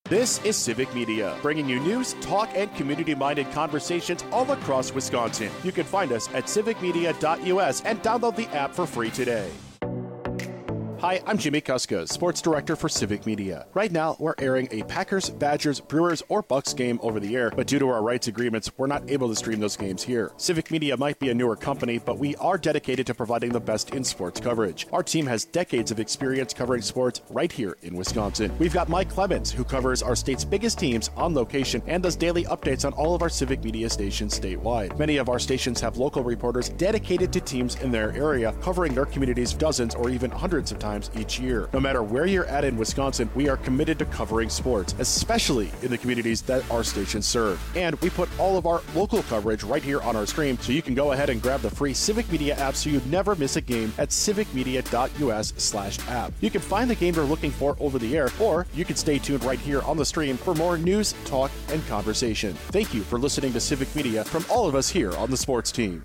This is Civic Media, bringing you news, talk, and community-minded conversations all across Wisconsin. You can find us at civicmedia.us and download the app for free today. Hi, I'm Jimmy Kuska, Sports Director for Civic Media. Right now, we're airing a Packers, Badgers, Brewers, or Bucks game over the air, but due to our rights agreements, we're not able to stream those games here. Civic Media might be a newer company, but we are dedicated to providing the best in sports coverage. Our team has decades of experience covering sports right here in Wisconsin. We've got Mike Clemens, who covers our state's biggest teams on location and does daily updates on all of our Civic Media stations statewide. Many of our stations have local reporters dedicated to teams in their area, covering their communities dozens or even hundreds of times each year. No matter where you're at in Wisconsin, we are committed to covering sports, especially in the communities that our stations serve. And we put all of our local coverage right here on our stream, so you can go ahead and grab the free Civic Media app so you never miss a game at civicmedia.us/app. You can find the game you're looking for over the air, or you can stay tuned right here on the stream for more news, talk, and conversation. Thank you for listening to Civic Media from all of us here on the sports team.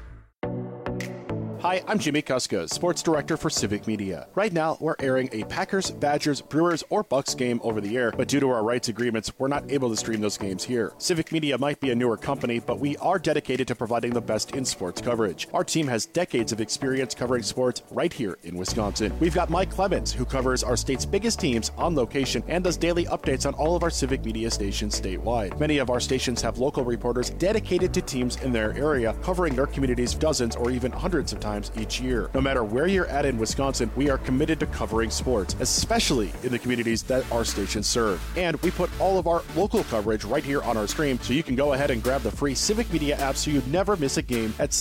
Hi, I'm Jimmy Kuska, Sports Director for Civic Media. Right now, we're airing a Packers, Badgers, Brewers, or Bucks game over the air, but due to our rights agreements, we're not able to stream those games here. Civic Media might be a newer company, but we are dedicated to providing the best in sports coverage. Our team has decades of experience covering sports right here in Wisconsin. We've got Mike Clemens, who covers our state's biggest teams on location and does daily updates on all of our Civic Media stations statewide. Many of our stations have local reporters dedicated to teams in their area, covering their communities dozens or even hundreds of times each year. No matter where you're at in Wisconsin, we are committed to covering sports, especially in the communities that our stations serve. And we put all of our local coverage right here on our stream, so you can go ahead and grab the free Civic Media app so you never miss a game at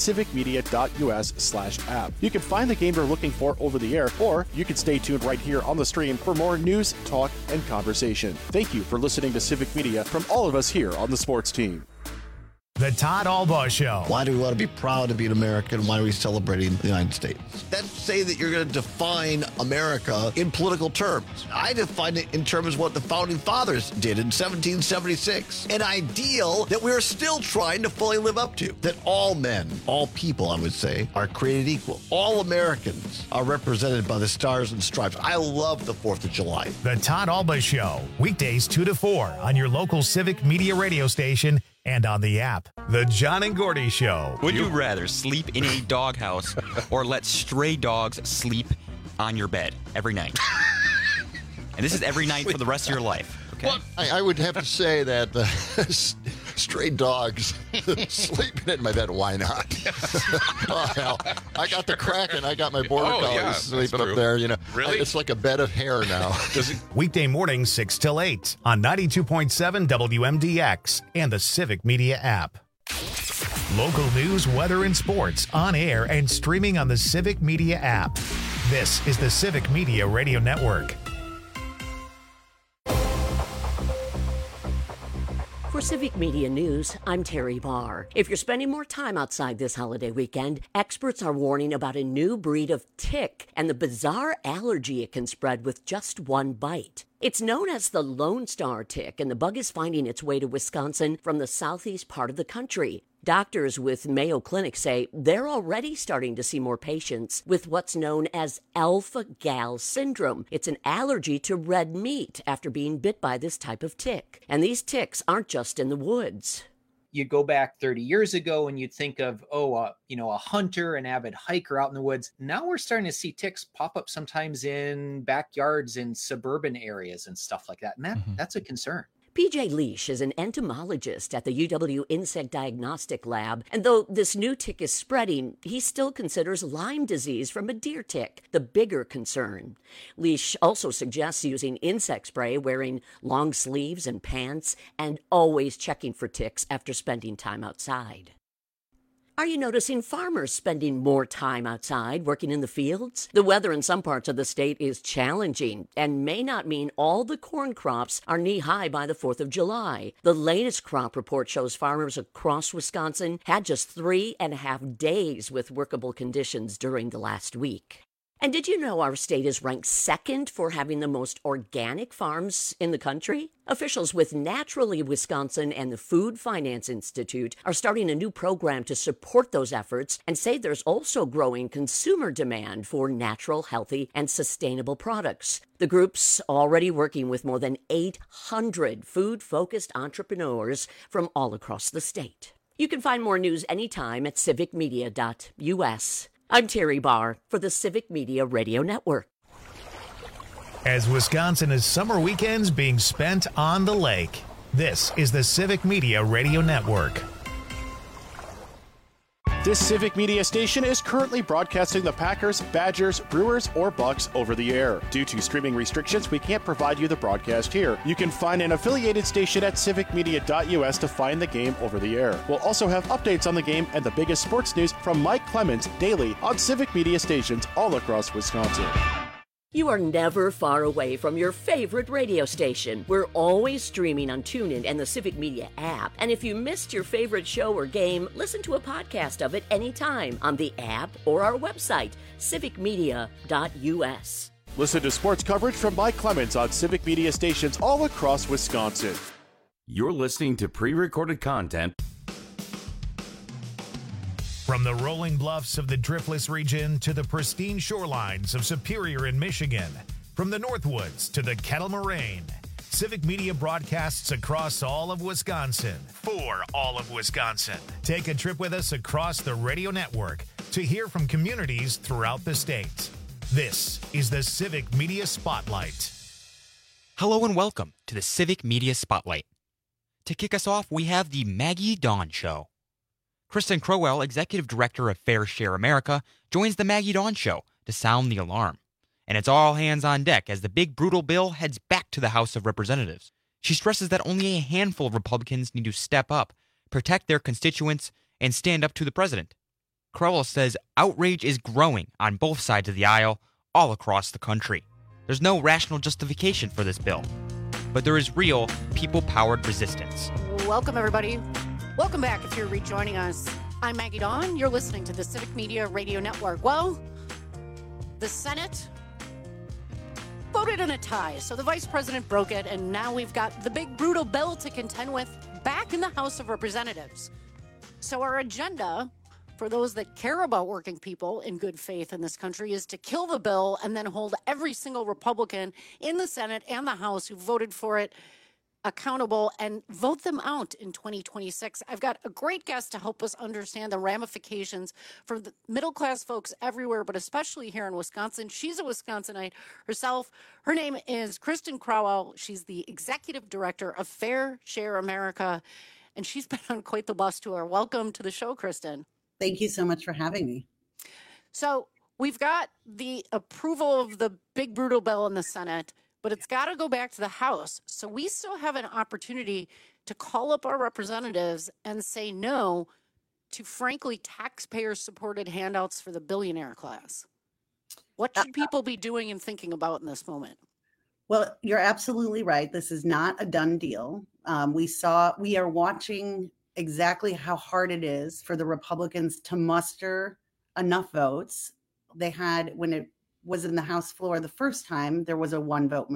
civicmedia.us/app. You can find the game you're looking for over the air, or you can stay tuned right here on the stream for more news, talk, and conversation. Thank you for listening to Civic Media from all of us here on the sports team. The Todd Albaugh Show. Why do we want to be proud to be an American? Why are we celebrating the United States? That's say that you're going to define America in political terms. I define it in terms of what the Founding Fathers did in 1776. An ideal that we're still trying to fully live up to. That all men, all people, I would say, are created equal. All Americans are represented by the stars and stripes. I love the 4th of July. The Todd Albaugh Show. Weekdays 2 to 4 on your local Civic Media radio station and on the app. The John and Gordy Show. Would you rather sleep in a doghouse or let stray dogs sleep on your bed every night? And this is every night for the rest of your life. Okay. Well, I would have to say that the stray dogs sleeping in my bed, why not? Oh, hell, I got the Kraken. I got my border collies sleeping up there. You know, really? It's like a bed of hair now. Weekday mornings 6 till 8 on 92.7 WMDX and the Civic Media app. Local news, weather, and sports on air and streaming on the Civic Media app. This is the Civic Media Radio Network. For Civic Media News, I'm Terry Barr. If you're spending more time outside this holiday weekend, experts are warning about a new breed of tick and the bizarre allergy it can spread with just one bite. It's known as the Lone Star tick, and the bug is finding its way to Wisconsin from the southeast part of the country. Doctors with Mayo Clinic say they're already starting to see more patients with what's known as alpha-gal syndrome. It's an allergy to red meat after being bit by this type of tick. And these ticks aren't just in the woods. You go back 30 years ago and you'd think of, a hunter, an avid hiker out in the woods. Now we're starting to see ticks pop up sometimes in backyards in suburban areas and stuff like that. And that's a concern. PJ Leash is an entomologist at the UW Insect Diagnostic Lab, and though this new tick is spreading, he still considers Lyme disease from a deer tick the bigger concern. Leash also suggests using insect spray, wearing long sleeves and pants, and always checking for ticks after spending time outside. Are you noticing farmers spending more time outside working in the fields? The weather in some parts of the state is challenging and may not mean all the corn crops are knee-high by the 4th of July. The latest crop report shows farmers across Wisconsin had just 3.5 days with workable conditions during the last week. And did you know our state is ranked second for having the most organic farms in the country? Officials with Naturally Wisconsin and the Food Finance Institute are starting a new program to support those efforts and say there's also growing consumer demand for natural, healthy, and sustainable products. The group's already working with more than 800 food-focused entrepreneurs from all across the state. You can find more news anytime at civicmedia.us. I'm Terry Barr for the Civic Media Radio Network. As Wisconsin has summer weekends being spent on the lake, this is the Civic Media Radio Network. This Civic Media station is currently broadcasting the Packers, Badgers, Brewers, or Bucks over the air. Due to streaming restrictions, we can't provide you the broadcast here. You can find an affiliated station at civicmedia.us to find the game over the air. We'll also have updates on the game and the biggest sports news from Mike Clemens daily on Civic Media stations all across Wisconsin. You are never far away from your favorite radio station. We're always streaming on TuneIn and the Civic Media app. And if you missed your favorite show or game, listen to a podcast of it anytime on the app or our website, civicmedia.us. Listen to sports coverage from Mike Clemens on Civic Media stations all across Wisconsin. You're listening to pre-recorded content. From the rolling bluffs of the Driftless region to the pristine shorelines of Superior in Michigan, from the Northwoods to the Kettle Moraine, Civic Media broadcasts across all of Wisconsin for all of Wisconsin. Take a trip with us across the radio network to hear from communities throughout the state. This is the Civic Media Spotlight. Hello and welcome to the Civic Media Spotlight. To kick us off, we have the Maggie Dawn Show. Kristen Crowell, Executive Director of Fair Share America, joins the Maggie Dawn Show to sound the alarm. And it's all hands on deck as the big brutal bill heads back to the House of Representatives. She stresses that only a handful of Republicans need to step up, protect their constituents, and stand up to the president. Crowell says outrage is growing on both sides of the aisle, all across the country. There's no rational justification for this bill, but there is real people-powered resistance. Welcome, everybody. Welcome back if you're rejoining us. I'm Maggie Dawn. You're listening to the Civic Media Radio Network. Well, the Senate voted in a tie, so the vice president broke it, and now we've got the big brutal bill to contend with back in the House of Representatives. So our agenda, for those that care about working people in good faith in this country, is to kill the bill and then hold every single Republican in the Senate and the House who voted for it accountable and vote them out in 2026. I've got a great guest to help us understand the ramifications for the middle class folks everywhere, but especially here in Wisconsin. She's a Wisconsinite herself. Her name is Kristen Crowell. She's the executive director of Fair Share America, and she's been on quite the bus tour. Welcome to the show, Kristen. Thank you so much for having me. So we've got the approval of the big brutal bill in the Senate, but it's got to go back to the House. So we still have an opportunity to call up our representatives and say no to, frankly, taxpayer-supported handouts for the billionaire class. What should people be doing and thinking about in this moment? Well, you're absolutely right. This is not a done deal. We are watching exactly how hard it is for the Republicans to muster enough votes. They had, when it was in the House floor the first time, there was a one vote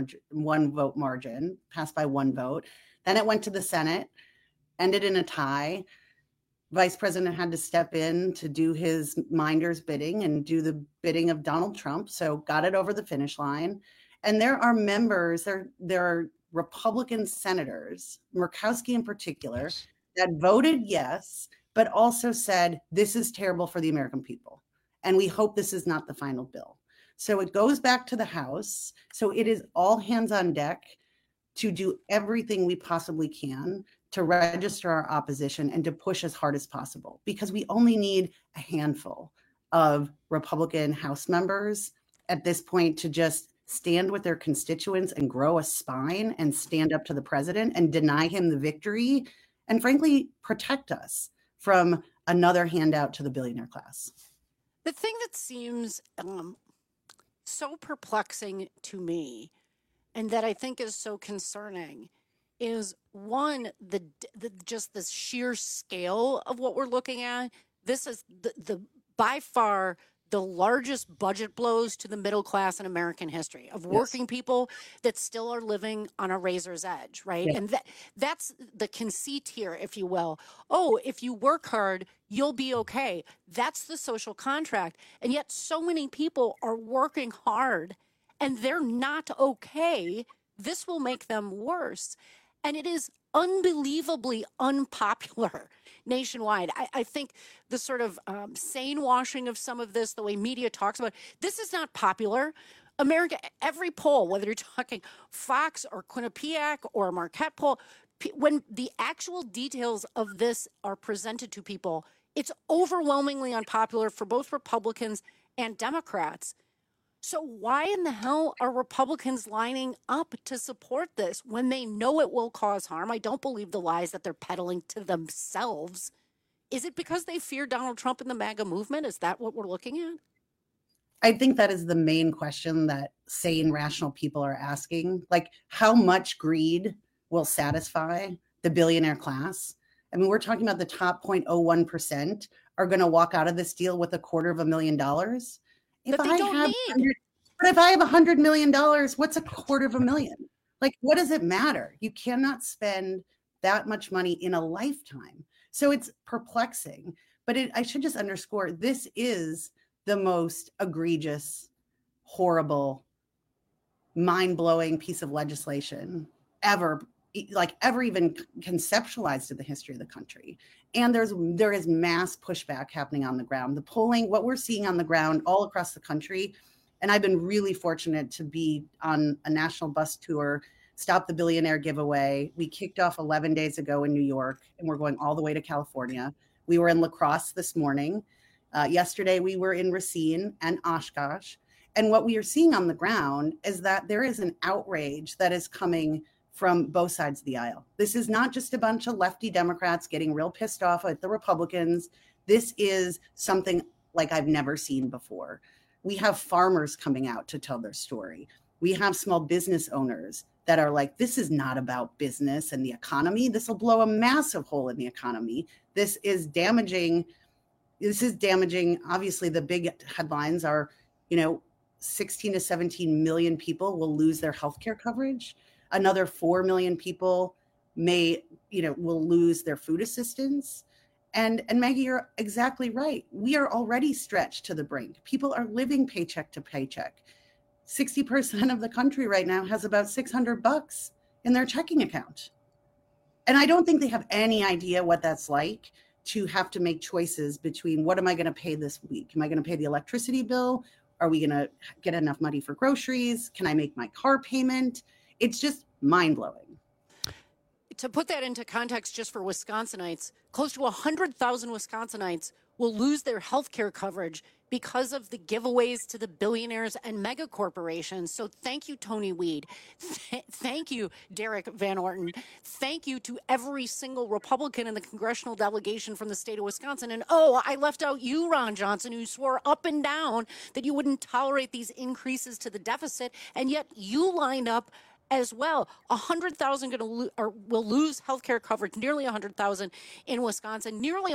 margin, passed by one vote. Then it went to the Senate, ended in a tie. Vice President had to step in to do his minder's bidding and do the bidding of Donald Trump. So got it over the finish line. And there are members, there are Republican senators, Murkowski in particular, that voted yes, but also said, this is terrible for the American people. And we hope this is not the final bill. So it goes back to the House. So it is all hands on deck to do everything we possibly can to register our opposition and to push as hard as possible, because we only need a handful of Republican House members at this point to just stand with their constituents and grow a spine and stand up to the president and deny him the victory and, frankly, protect us from another handout to the billionaire class. The thing that seems so perplexing to me, and that I think is so concerning, is one, the just the sheer scale of what we're looking at. This is the by far the largest budget blows to the middle class in American history, of working people that still are living on a razor's edge, right? Yeah. And that's the conceit here, if you will. Oh, if you work hard, you'll be okay. That's the social contract. And yet so many people are working hard and they're not okay. This will make them worse. And it is unbelievably unpopular nationwide. I think the sort of sane washing of some of this, the way media talks about it, this is not popular. America, every poll, whether you're talking Fox or Quinnipiac or a Marquette poll, when the actual details of this are presented to people, it's overwhelmingly unpopular for both Republicans and Democrats. So why in the hell are Republicans lining up to support this when they know it will cause harm? I don't believe the lies that they're peddling to themselves. Is it because they fear Donald Trump and the MAGA movement? Is that what we're looking at? I think that is the main question that sane, rational people are asking. Like, how much greed will satisfy the billionaire class? I mean, we're talking about the top 0.01% are going to walk out of this deal with $250,000. If I have $100 million, what's $250,000? Like, what does it matter? You cannot spend that much money in a lifetime. So it's perplexing. But I should just underscore, this is the most egregious, horrible, mind-blowing piece of legislation ever even conceptualized in the history of the country. And there is mass pushback happening on the ground. The polling, what we're seeing on the ground all across the country, and I've been really fortunate to be on a national bus tour, Stop the Billionaire giveaway. We kicked off 11 days ago in New York, and we're going all the way to California. We were in La Crosse this morning. Yesterday, we were in Racine and Oshkosh. And what we are seeing on the ground is that there is an outrage that is coming from both sides of the aisle. This is not just a bunch of lefty Democrats getting real pissed off at the Republicans. This is something like I've never seen before. We have farmers coming out to tell their story. We have small business owners that are like, this is not about business and the economy. This will blow a massive hole in the economy. This is damaging. Obviously, the big headlines are, 16 to 17 million people will lose their healthcare coverage. Another 4 million people will lose their food assistance. And Maggie, you're exactly right. We are already stretched to the brink. People are living paycheck to paycheck. 60% of the country right now has about $600 in their checking account. And I don't think they have any idea what that's like to have to make choices between, what am I going to pay this week? Am I going to pay the electricity bill? Are we going to get enough money for groceries? Can I make my car payment? It's just mind-blowing. To put that into context just for Wisconsinites, close to 100,000 Wisconsinites will lose their health care coverage because of the giveaways to the billionaires and mega corporations. So thank you, Tony Weed. Thank you, Derek Van Orton. Thank you to every single Republican in the congressional delegation from the state of Wisconsin. And I left out you, Ron Johnson, who swore up and down that you wouldn't tolerate these increases to the deficit. And yet you lined up as well. 100,000 will lose health care coverage, nearly 100,000 in Wisconsin, nearly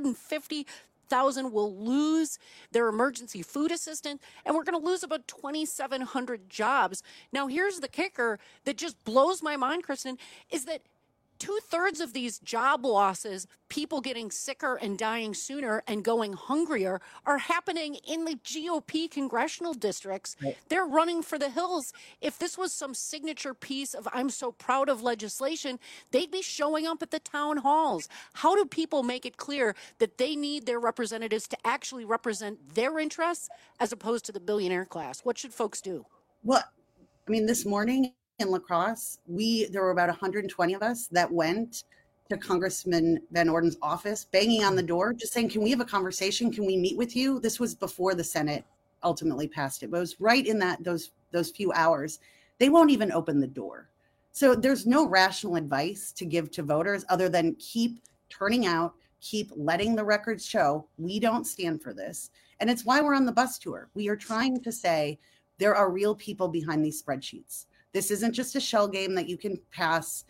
150,000 will lose their emergency food assistance, and we're going to lose about 2,700 jobs. Now, here's the kicker that just blows my mind, Kristen, is that 2/3 of these job losses, people getting sicker and dying sooner and going hungrier, are happening in the GOP congressional districts. Right. They're running for the hills. If this was some signature piece of I'm so proud of legislation, they'd be showing up at the town halls. How do people make it clear that they need their representatives to actually represent their interests as opposed to the billionaire class? What should folks do? Well, I mean, this morning in La Crosse, there were about 120 of us that went to Congressman Van Orden's office, banging on the door, just saying, can we have a conversation? Can we meet with you? This was before the Senate ultimately passed it. But it was right in those few hours. They won't even open the door. So there's no rational advice to give to voters other than keep turning out, keep letting the records show we don't stand for this. And it's why we're on the bus tour. We are trying to say there are real people behind these spreadsheets. This isn't just a shell game that you can pass,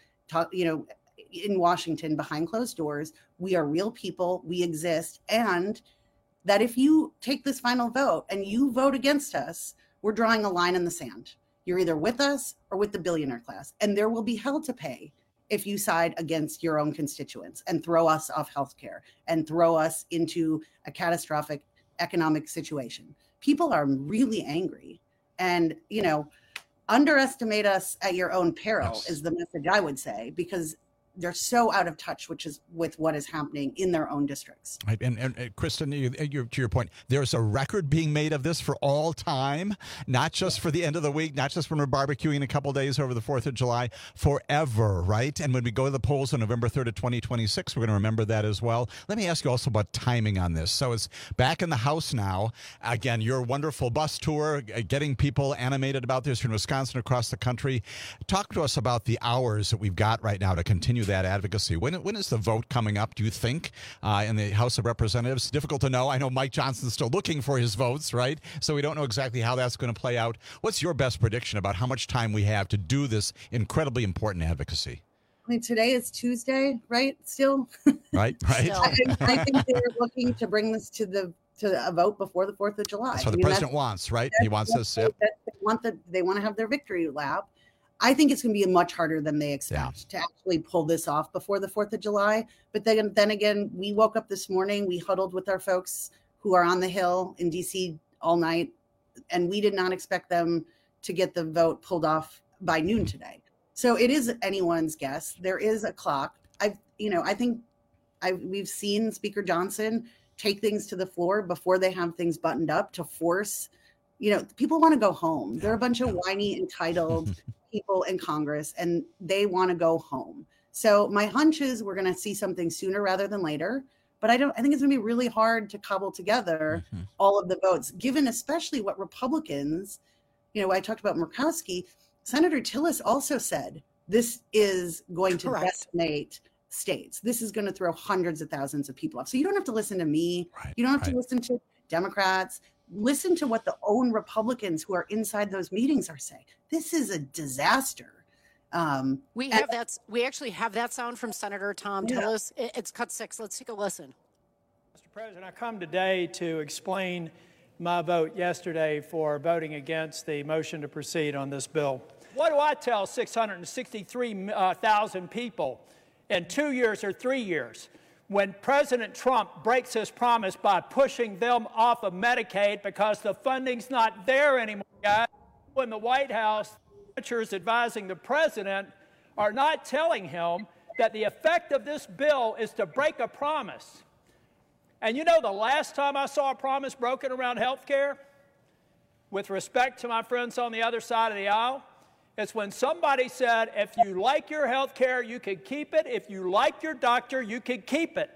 in Washington behind closed doors. We are real people. We exist. And that if you take this final vote and you vote against us, we're drawing a line in the sand. You're either with us or with the billionaire class, and there will be hell to pay if you side against your own constituents and throw us off healthcare and throw us into a catastrophic economic situation. People are really angry, and, underestimate us at your own peril is the message I would say, because they're so out of touch, with what is happening in their own districts. Right. And Kristen, to your point, there's a record being made of this for all time, not just for the end of the week, not just when we're barbecuing a couple days over the 4th of July, forever, right? And when we go to the polls on November 3rd of 2026, we're going to remember that as well. Let me ask you also about timing on this. So it's back in the House now. Again, your wonderful bus tour, getting people animated about this in Wisconsin, across the country. Talk to us about the hours that we've got right now to continue that advocacy. When is the vote coming up, do you think, in the House of Representatives? Difficult to know. I know Mike Johnson's still looking for his votes, right? So we don't know exactly how that's going to play out. What's your best prediction about how much time we have to do this incredibly important advocacy? I mean, today is Tuesday, right? Still? Right. I think they're looking to bring this to a vote before the 4th of July. That's what the president wants, right? He wants this. Yep. They want to have their victory lap. I think it's going to be much harder than they expect to actually pull this off before the 4th of July. But then again, we woke up this morning, we huddled with our folks who are on the Hill in DC all night, and we did not expect them to get the vote pulled off by noon today. So it is anyone's guess. There is a clock. We've seen Speaker Johnson take things to the floor before they have things buttoned up to force, people want to go home. They're a bunch of whiny, entitled people in Congress, and they want to go home. So my hunch is we're going to see something sooner rather than later. But I think it's going to be really hard to cobble together all of the votes, given especially what Republicans, I talked about Murkowski. Senator Tillis also said this is going to decimate states. This is going to throw hundreds of thousands of people off. So you don't have to listen to me. Right, you don't have to listen to Democrats. Listen to what the own Republicans who are inside those meetings are saying. This is a disaster. We actually have that sound from Senator Tom Tillis. It's cut 6. Let's take a listen. Mr. President, I come today to explain my vote yesterday for voting against the motion to proceed on this bill. What do I tell 663,000 people in 2 years or 3 years when President Trump breaks his promise by pushing them off of Medicaid because the funding's not there anymore, guys? When the White House senators advising the president are not telling him that the effect of this bill is to break a promise. And the last time I saw a promise broken around health care, with respect to my friends on the other side of the aisle, it's when somebody said, if you like your health care, you can keep it. If you like your doctor, you can keep it.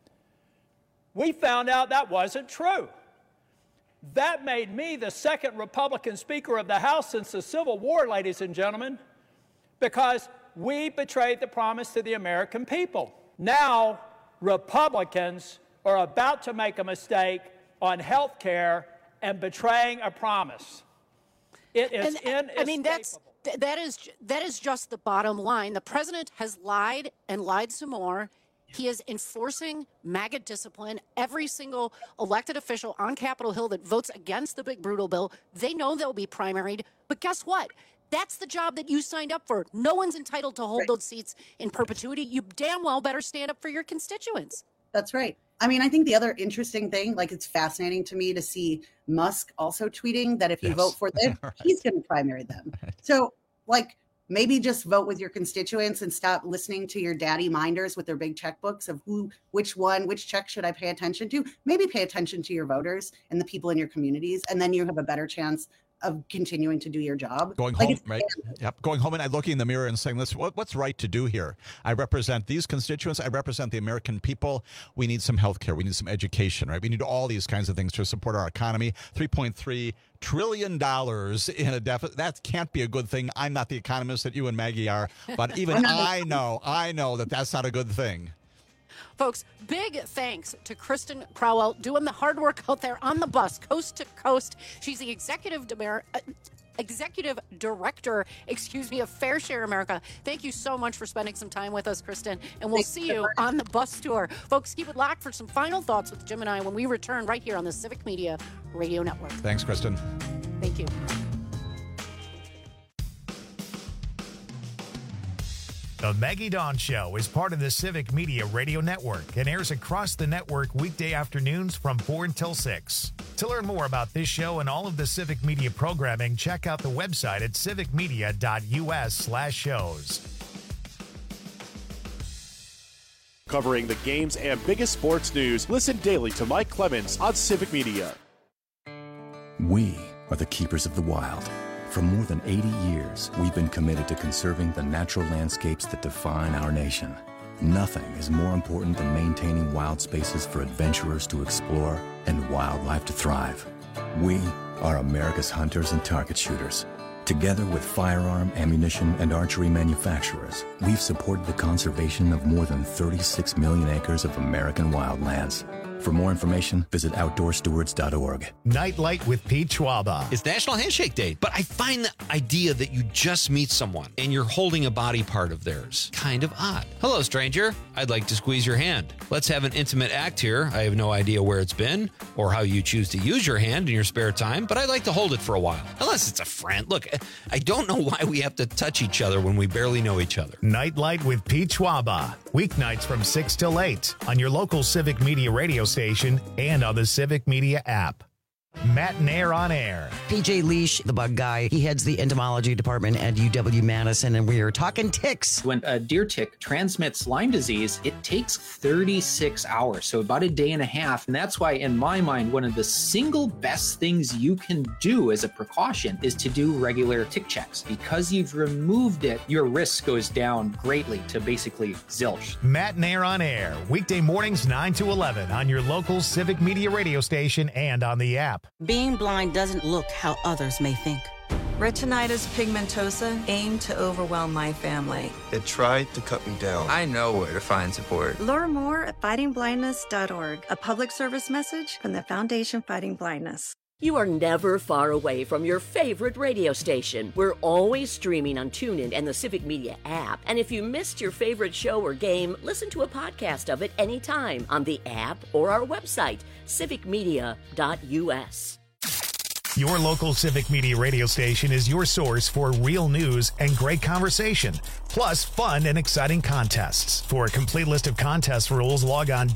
We found out that wasn't true. That made me the second Republican Speaker of the House since the Civil War, ladies and gentlemen, because we betrayed the promise to the American people. Now, Republicans are about to make a mistake on health care and betraying a promise. It is inescapable. That is just the bottom line. The president has lied and lied some more. He is enforcing MAGA discipline. Every single elected official on Capitol Hill that votes against the big brutal bill, they know they'll be primaried. But guess what? That's the job that you signed up for. No one's entitled to hold those seats in perpetuity. You damn well better stand up for your constituents. That's right. I mean, I think the other interesting thing, it's fascinating to me to see Musk also tweeting that if you vote for them, he's going to primary them. So, maybe just vote with your constituents and stop listening to your daddy minders with their big checkbooks of which check should I pay attention to? Maybe pay attention to your voters and the people in your communities, and then you have a better chance of continuing to do your job. Going home, right? Yep. Going home and looking in the mirror and saying, "Listen, what's right to do here? I represent these constituents. I represent the American people. We need some health care. We need some education, right? We need all these kinds of things to support our economy. $3.3 trillion in a deficit. That can't be a good thing. I'm not the economist that you and Maggie are, but even I know that that's not a good thing." Folks, big thanks to Kristen Crowell doing the hard work out there on the bus, coast to coast. She's the executive Executive Director, of Fair Share America. Thank you so much for spending some time with us, Kristen, and we'll see you on the bus tour. Folks, keep it locked for some final thoughts with Jim and I when we return right here on the Civic Media Radio Network. Thanks, Kristen. Thank you. The Maggie Dawn Show is part of the Civic Media Radio Network and airs across the network weekday afternoons from 4 until 6. To learn more about this show and all of the Civic Media programming, check out the website at civicmedia.us/shows. Covering the games and biggest sports news, listen daily to Mike Clemens on Civic Media. We are the keepers of the wild. For more than 80 years, we've been committed to conserving the natural landscapes that define our nation. Nothing is more important than maintaining wild spaces for adventurers to explore and wildlife to thrive. We are America's hunters and target shooters. Together with firearm, ammunition, and archery manufacturers, we've supported the conservation of more than 36 million acres of American wildlands. For more information, visit OutdoorStewards.org. Nightlight with Pete Schwaba. It's National Handshake Day, but I find the idea that you just meet someone and you're holding a body part of theirs kind of odd. Hello, stranger. I'd like to squeeze your hand. Let's have an intimate act here. I have no idea where it's been or how you choose to use your hand in your spare time, but I'd like to hold it for a while. Unless it's a friend. Look, I don't know why we have to touch each other when we barely know each other. Nightlight with Pete Schwaba. Weeknights from 6 till 8 on your local Civic Media radio station and on the Civic Media app. Matt Nair on air. PJ Leash, the bug guy, he heads the entomology department at UW-Madison, and we are talking ticks. When a deer tick transmits Lyme disease, it takes 36 hours, so about a day and a half. And that's why, in my mind, one of the single best things you can do as a precaution is to do regular tick checks. Because you've removed it, your risk goes down greatly to basically zilch. Matt Nair on air, weekday mornings 9 to 11 on your local Civic Media radio station and on the app. Being blind doesn't look how others may think. Retinitis pigmentosa aimed to overwhelm my family. It tried to cut me down. I know where to find support. Learn more at fightingblindness.org, a public service message from the Foundation Fighting Blindness. You are never far away from your favorite radio station. We're always streaming on TuneIn and the Civic Media app. And if you missed your favorite show or game, listen to a podcast of it anytime on the app or our website, civicmedia.us. Your local Civic Media radio station is your source for real news and great conversation, plus fun and exciting contests. For a complete list of contest rules, log on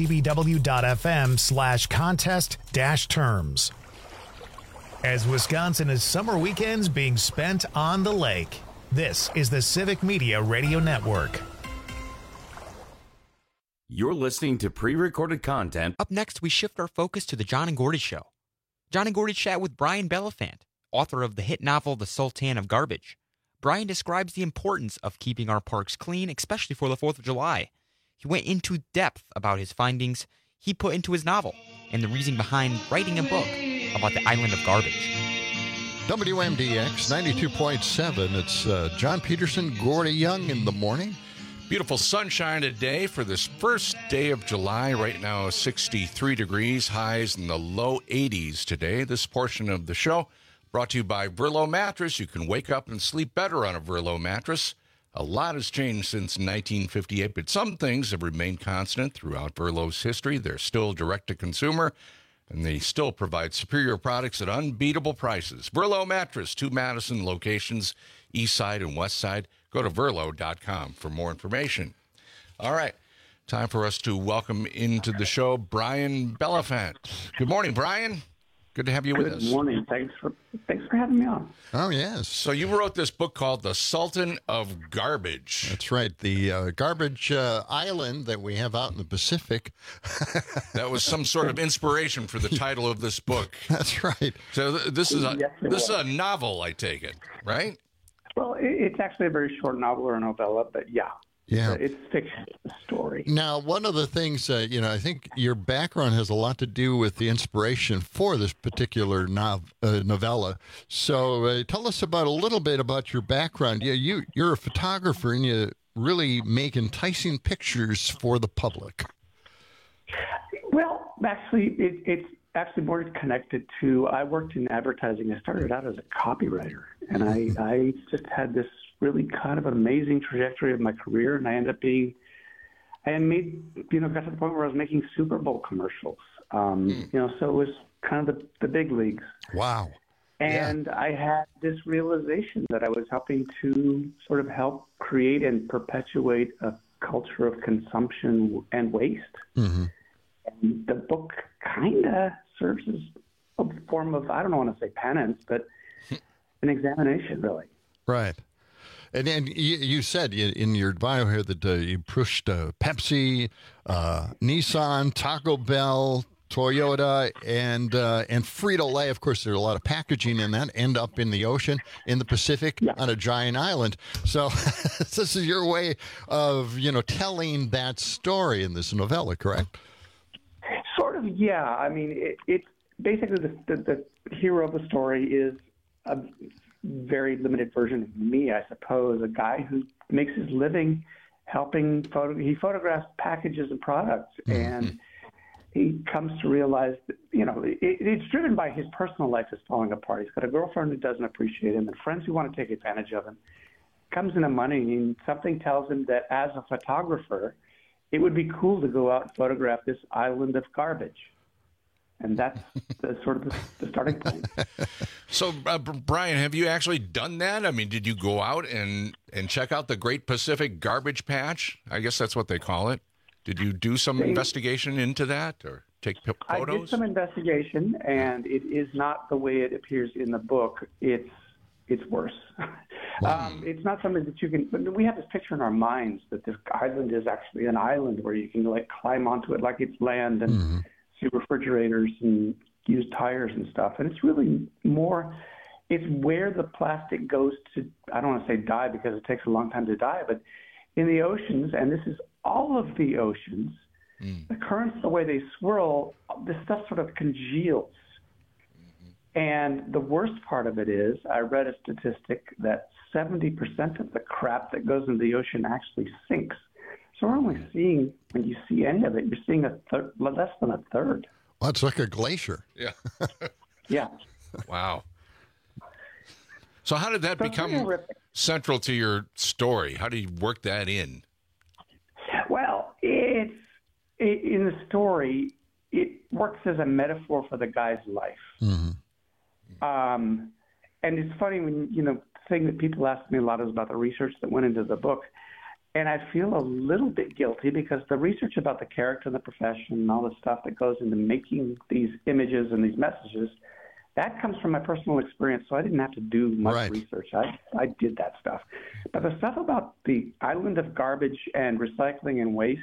wgbw.fm/contest-terms. As Wisconsin is summer weekends being spent on the lake, this is the Civic Media Radio Network. You're listening to pre-recorded content. Up next, we shift our focus to the John and Gordy Show. John and Gordy chat with Brian Bellafant, author of the hit novel The Sultan of Garbage. Brian describes the importance of keeping our parks clean, especially for the 4th of July. He went into depth about his findings he put into his novel and the reason behind writing a book about the island of garbage. WMDX 92.7. It's John Peterson, Gordy Young in the morning. Beautiful sunshine today for this first day of July. Right now, 63 degrees, highs in the low 80s today. This portion of the show brought to you by Verlo Mattress. You can wake up and sleep better on a Verlo mattress. A lot has changed since 1958, but some things have remained constant throughout Verlo's history. They're still direct-to-consumer, and they still provide superior products at unbeatable prices. Verlo Mattress, 2 Madison locations, east side and west side. Go to Verlo.com for more information. All right, time for us to welcome into the show Brian Bellafant. Good morning, Brian. Good to have you with us. Good morning. Thanks for having me on. Oh, yes. So you wrote this book called The Sultan of Garbage. That's right. The garbage island that we have out in the Pacific. That was some sort of inspiration for the title of this book. That's right. So this is a novel, I take it, right? Well, it's actually a very short novel or a novella, but yeah. Yeah. It's fiction story. Now, one of the things, I think your background has a lot to do with the inspiration for this particular novella. So tell us about a little bit about your background. Yeah, you're a photographer, and you really make enticing pictures for the public. Well, actually, it's actually more connected to, I worked in advertising. I started out as a copywriter, and I just had this really kind of amazing trajectory of my career, and I ended up being, got to the point where I was making Super Bowl commercials. So it was kind of the big leagues. Wow. And I had this realization that I was helping to sort of help create and perpetuate a culture of consumption and waste. Mm-hmm. And the book kind of serves as a form of, I don't want to say penance, but an examination, really. Right. And you said in your bio here that you pushed Pepsi, Nissan, Taco Bell, Toyota, and Frito-Lay. Of course, there's a lot of packaging in that, end up in the ocean, in the Pacific, on a giant island. So this is your way of, telling that story in this novella, correct? Sort of, yeah. I mean, it's basically the hero of the story is a very limited version of me, I suppose, a guy who makes his living helping he photographs packages and products, and he comes to realize that, it's driven by his personal life is falling apart. He's got a girlfriend who doesn't appreciate him and friends who want to take advantage of him. Comes into money, and something tells him that as a photographer, it would be cool to go out and photograph this island of garbage. And that's the starting point. So, Brian, have you actually done that? I mean, did you go out and check out the Great Pacific Garbage Patch? I guess that's what they call it. Did you do some investigation into that or take photos? I did some investigation, and it is not the way it appears in the book. It's worse. It's not something that you can. We have this picture in our minds that this island is actually an island where you can climb onto it like it's land and see refrigerators and used tires and stuff. And it's really more. It's where the plastic goes to. I don't want to say die because it takes a long time to die, but in the oceans, and this is all of the oceans, the currents, the way they swirl, this stuff sort of congeals. And the worst part of it is, I read a statistic that 70% of the crap that goes into the ocean actually sinks. So we're only seeing, when you see any of it, you're seeing less than a third. Well, it's like a glacier. Yeah. Yeah. Wow. So how did that become central to your story? How do you work that in? Well, in the story, it works as a metaphor for the guy's life. Mm-hmm. And it's funny when, the thing that people ask me a lot is about the research that went into the book. And I feel a little bit guilty because the research about the character and the profession and all the stuff that goes into making these images and these messages, that comes from my personal experience. So I didn't have to do much research. I did that stuff. But the stuff about the island of garbage and recycling and waste,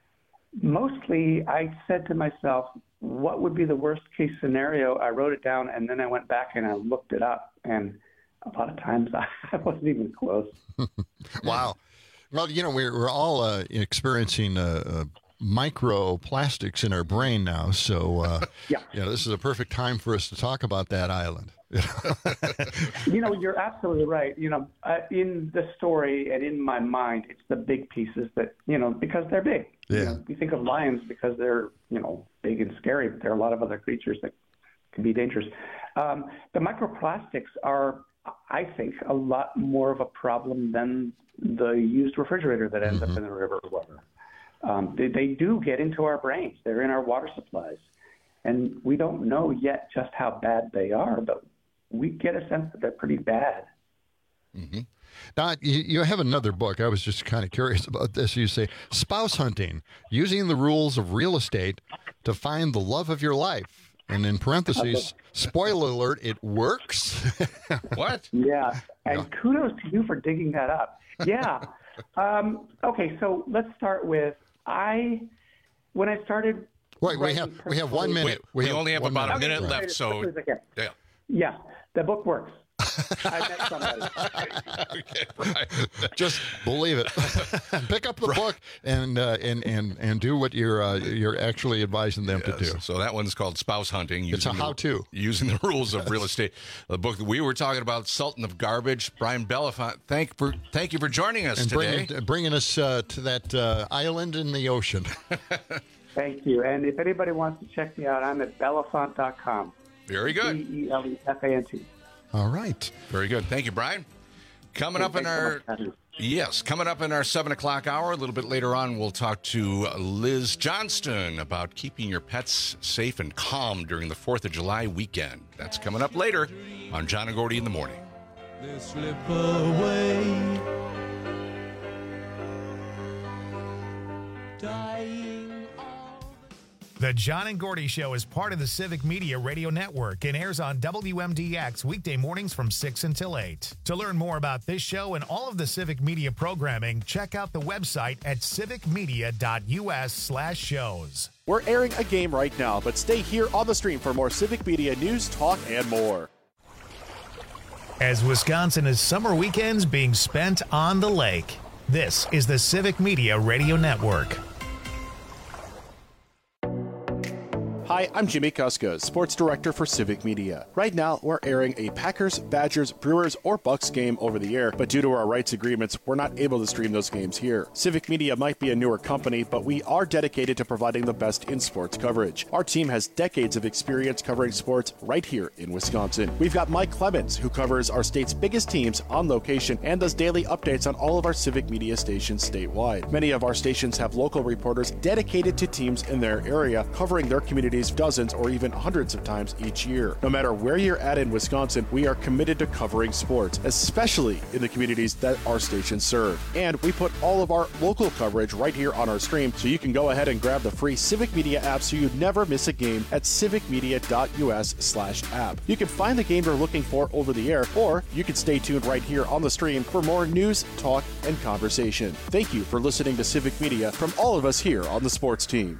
mostly I said to myself, what would be the worst case scenario? I wrote it down, and then I went back and I looked it up, and a lot of times I wasn't even close. Wow. Well, we're all experiencing microplastics in our brain now, so this is a perfect time for us to talk about that island. You're absolutely right. In the story and in my mind, it's the big pieces that, because they're big. Yeah. We think of lions because they're, big and scary, but there are a lot of other creatures that can be dangerous. The microplastics are, I think, a lot more of a problem than the used refrigerator that ends up in the river or whatever. They do get into our brains. They're in our water supplies. And we don't know yet just how bad they are, but we get a sense that they're pretty bad. Mm-hmm. Now, you have another book. I was just kind of curious about this. You say, spouse hunting, using the rules of real estate to find the love of your life. And in parentheses, spoiler alert, it works. What? Yeah. And kudos to you for digging that up. Yeah. Okay, so let's start with, when I started... Wait, we have 1 minute. We only have about a minute left, so... Yeah, the book works. I met somebody. Okay, right. Just believe it. Pick up the book and do what you're actually advising them to do. So that one's called Spouse Hunting. It's a how-to. Using the rules of real estate. The book that we were talking about, Sultan of Garbage. Brian Belafonte, thank you for joining us today. Bringing us to that island in the ocean. Thank you. And if anybody wants to check me out, I'm at Belafant.com. Very good. Belefant. All right. Very good. Thank you, Brian. Coming up in our 7 o'clock hour, a little bit later on, we'll talk to Liz Johnston about keeping your pets safe and calm during the 4th of July weekend. That's coming up later on John and Gordy in the Morning. They slip away, dying. The John and Gordy Show is part of the Civic Media Radio Network and airs on WMDX weekday mornings from 6 until 8. To learn more about this show and all of the Civic Media programming, check out the website at civicmedia.us/shows. We're airing a game right now, but stay here on the stream for more Civic Media news, talk, and more. As Wisconsin is summer weekends being spent on the lake, this is the Civic Media Radio Network. Hi, I'm Jimmy Kuska, Sports Director for Civic Media. Right now, we're airing a Packers, Badgers, Brewers, or Bucks game over the air, but due to our rights agreements, we're not able to stream those games here. Civic Media might be a newer company, but we are dedicated to providing the best in sports coverage. Our team has decades of experience covering sports right here in Wisconsin. We've got Mike Clemens, who covers our state's biggest teams on location and does daily updates on all of our Civic Media stations statewide. Many of our stations have local reporters dedicated to teams in their area, covering their communities dozens or even hundreds of times each year. No matter where you're at in Wisconsin, we are committed to covering sports, especially in the communities that our stations serve. And we put all of our local coverage right here on our stream, so you can go ahead and grab the free Civic Media app so you never miss a game at civicmedia.us/app. You can find the game you're looking for over the air, or you can stay tuned right here on the stream for more news, talk, and conversation. Thank you for listening to Civic Media from all of us here on the sports team.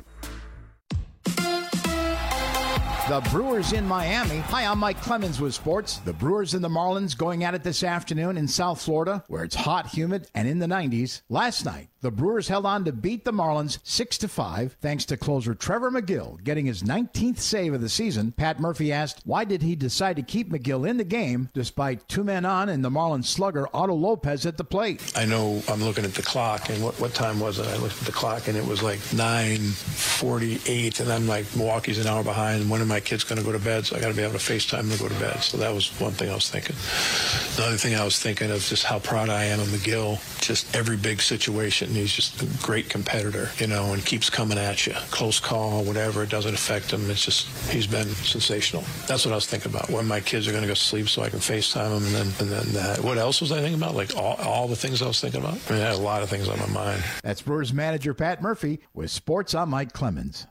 The Brewers in Miami. Hi, I'm Mike Clemens with sports. The Brewers and the Marlins going at it this afternoon in South Florida, where it's hot, humid, and in the 90s. Last night, the Brewers held on to beat the Marlins 6-5, thanks to closer Trevor McGill getting his 19th save of the season. Pat Murphy asked, why did he decide to keep McGill in the game despite 2 men on and the Marlins slugger Otto Lopez at the plate? I know I'm looking at the clock, and what time was it? I looked at the clock, and it was like 9:48, and I'm like, Milwaukee's an hour behind, and when am I kids going to go to bed, so I got to be able to FaceTime them to go to bed. So that was one thing I was thinking. The other thing I was thinking of just how proud I am of McGill. Just every big situation, he's just a great competitor, and keeps coming at you. Close call, whatever, it doesn't affect him. It's just, he's been sensational. That's what I was thinking about, when my kids are going to go to sleep so I can FaceTime them, and then that. What else was I thinking about? Like all the things I was thinking about? I mean, I had a lot of things on my mind. That's Brewers manager Pat Murphy with sports. I'm Mike Clemens.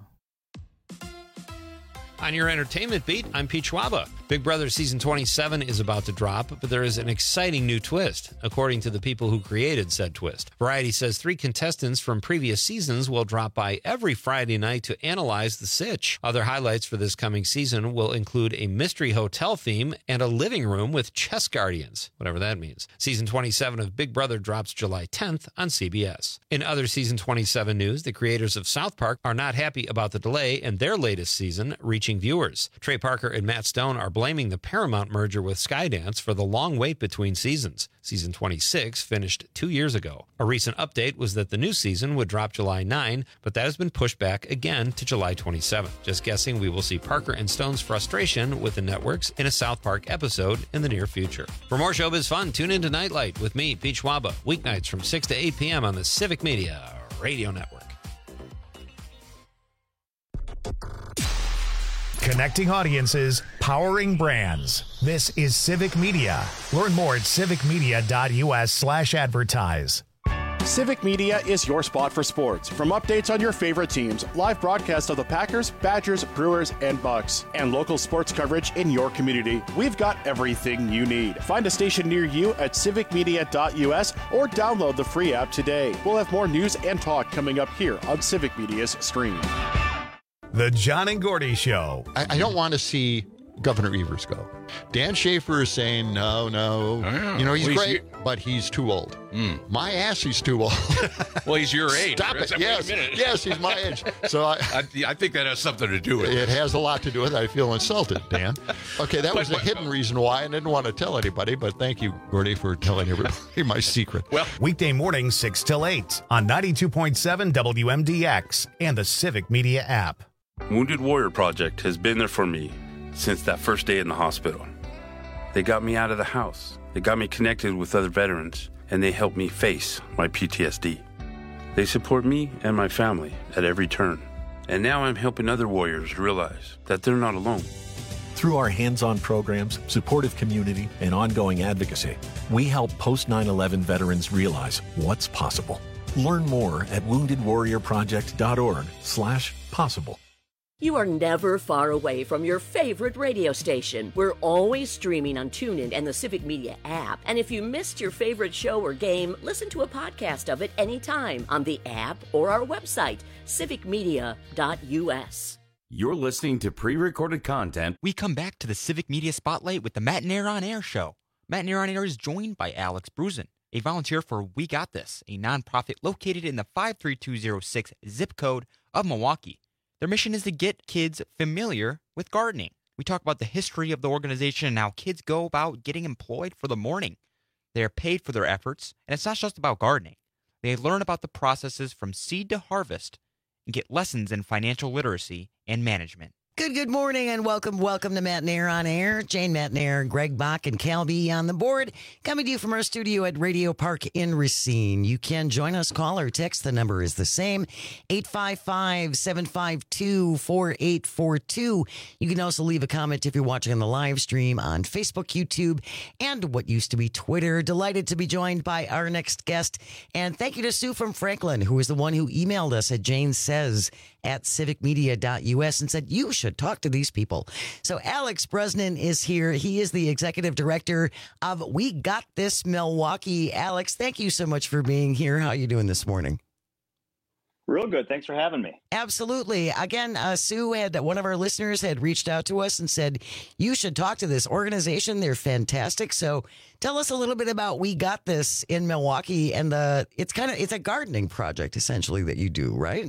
On your entertainment beat, I'm Pete Schwaba. Big Brother Season 27 is about to drop, but there is an exciting new twist, according to the people who created said twist. Variety says 3 contestants from previous seasons will drop by every Friday night to analyze the sitch. Other highlights for this coming season will include a mystery hotel theme and a living room with chess guardians, whatever that means. Season 27 of Big Brother drops July 10th on CBS. In other Season 27 news, the creators of South Park are not happy about the delay in their latest season reaching viewers. Trey Parker and Matt Stone are blaming the Paramount merger with Skydance for the long wait between seasons. Season 26 finished 2 years ago. A recent update was that the new season would drop July 9, but that has been pushed back again to July 27. Just guessing we will see Parker and Stone's frustration with the networks in a South Park episode in the near future. For more showbiz fun, tune into Nightlight with me, Pete Schwaba, weeknights from 6 to 8 p.m. on the Civic Media Radio Network. Connecting audiences, powering brands. This is Civic Media. Learn more at civicmedia.us/advertise. Civic Media is your spot for sports. From updates on your favorite teams, live broadcasts of the Packers, Badgers, Brewers, and Bucks, and local sports coverage in your community, we've got everything you need. Find a station near you at civicmedia.us or download the free app today. We'll have more news and talk coming up here on Civic Media's stream. The John and Gordy Show. I don't want to see Governor Evers go. Dan Schaefer is saying, no. Yeah. He's great, but he's too old. My ass, he's too old. Well, he's your age. Stop it. Yes, he's my age. So I think that has something to do with it. It has a lot to do with it. I feel insulted, Dan. Okay, that was a hidden reason why I didn't want to tell anybody, but thank you, Gordy, for telling everybody my secret. Well, weekday mornings 6 till 8 on 92.7 WMDX and the Civic Media app. Wounded Warrior Project has been there for me since that first day in the hospital. They got me out of the house. They got me connected with other veterans, and they helped me face my PTSD. They support me and my family at every turn. And now I'm helping other warriors realize that they're not alone. Through our hands-on programs, supportive community, and ongoing advocacy, we help post 9/11 veterans realize what's possible. Learn more at woundedwarriorproject.org/possible. You are never far away from your favorite radio station. We're always streaming on TuneIn and the Civic Media app. And if you missed your favorite show or game, listen to a podcast of it anytime on the app or our website, civicmedia.us. You're listening to pre-recorded content. We come back to the Civic Media Spotlight with the Matt and Air on Air show. Matt and Air on Air is joined by Alex Brusen, a volunteer for We Got This, a nonprofit located in the 53206 zip code of Milwaukee. Their mission is to get kids familiar with gardening. We talk about the history of the organization and how kids go about getting employed for the morning. They are paid for their efforts, and it's not just about gardening. They learn about the processes from seed to harvest and get lessons in financial literacy and management. Good morning and welcome to Matt and Air on Air. Jane Matt and Air, Greg Bach and Cal B on the board. Coming to you from our studio at Radio Park in Racine. You can join us, call or text. The number is the same, 855-752-4842. You can also leave a comment if you're watching on the live stream on Facebook, YouTube, and what used to be Twitter. Delighted to be joined by our next guest. And thank you to Sue from Franklin, who is the one who emailed us at janesays@civicmedia.us and said, you should talk to these people. So Alex Brosnan is here. He is the executive director of We Got This Milwaukee. Alex, thank you so much for being here. How are you doing this morning? Real good. Thanks for having me. Absolutely. Again, Sue one of our listeners had reached out to us and said, you should talk to this organization. They're fantastic. So tell us a little bit about We Got This in Milwaukee. And it's a gardening project essentially that you do, right?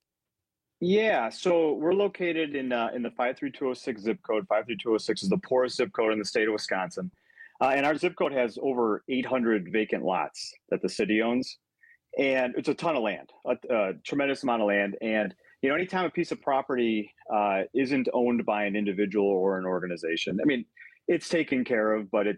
Yeah, so we're located in the 53206 zip code. 53206 is the poorest zip code in the state of Wisconsin. And our zip code has over 800 vacant lots that the city owns. And it's a ton of land, a tremendous amount of land. And, anytime a piece of property isn't owned by an individual or an organization, I mean, it's taken care of, but it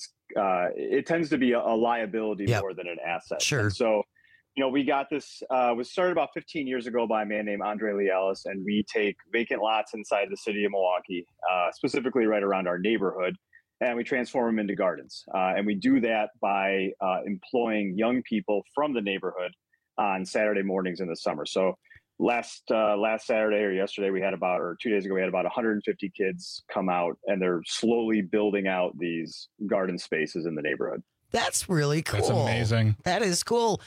tends to be a liability more than an asset. Sure. And so, We Got This was started about 15 years ago by a man named Andre Lee Ellis, and we take vacant lots inside the city of Milwaukee, specifically right around our neighborhood, and we transform them into gardens. And we do that by employing young people from the neighborhood on Saturday mornings in the summer. So last Saturday or yesterday, or 2 days ago, we had about 150 kids come out, and they're slowly building out these garden spaces in the neighborhood. That's really cool. That's amazing. That is cool.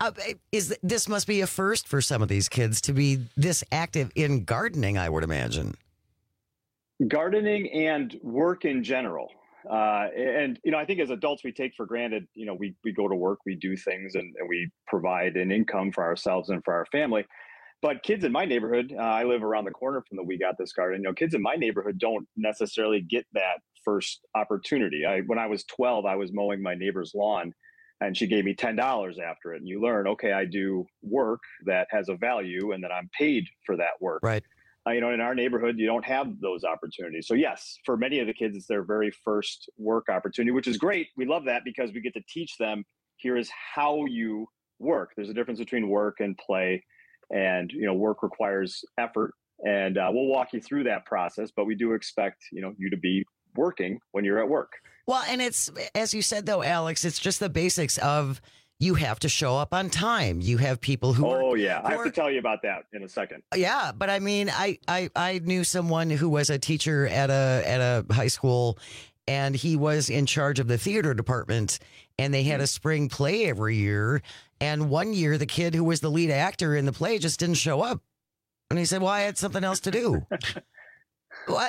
This must be a first for some of these kids to be this active in gardening, I would imagine. Gardening and work in general. And I think as adults, we take for granted, we go to work, we do things, and we provide an income for ourselves and for our family. But kids in my neighborhood, I live around the corner from the We Got This garden. Kids in my neighborhood don't necessarily get that first opportunity. When I was 12, I was mowing my neighbor's lawn, and she gave me $10 after it. And you learn, okay, I do work that has a value, and that I'm paid for that work. Right. In our neighborhood, you don't have those opportunities. So yes, for many of the kids, it's their very first work opportunity, which is great. We love that because we get to teach them, here is how you work. There's a difference between work and play. And, work requires effort, and we'll walk you through that process, but we do expect, you to be working when you're at work. Well, and it's, as you said, though, Alex, it's just the basics of you have to show up on time. You have people who I have to tell you about that in a second. Yeah, but I mean, I knew someone who was a teacher at a high school, and he was in charge of the theater department, and they had a spring play every year. And one year, the kid who was the lead actor in the play just didn't show up. And he said, well, I had something else to do. Well,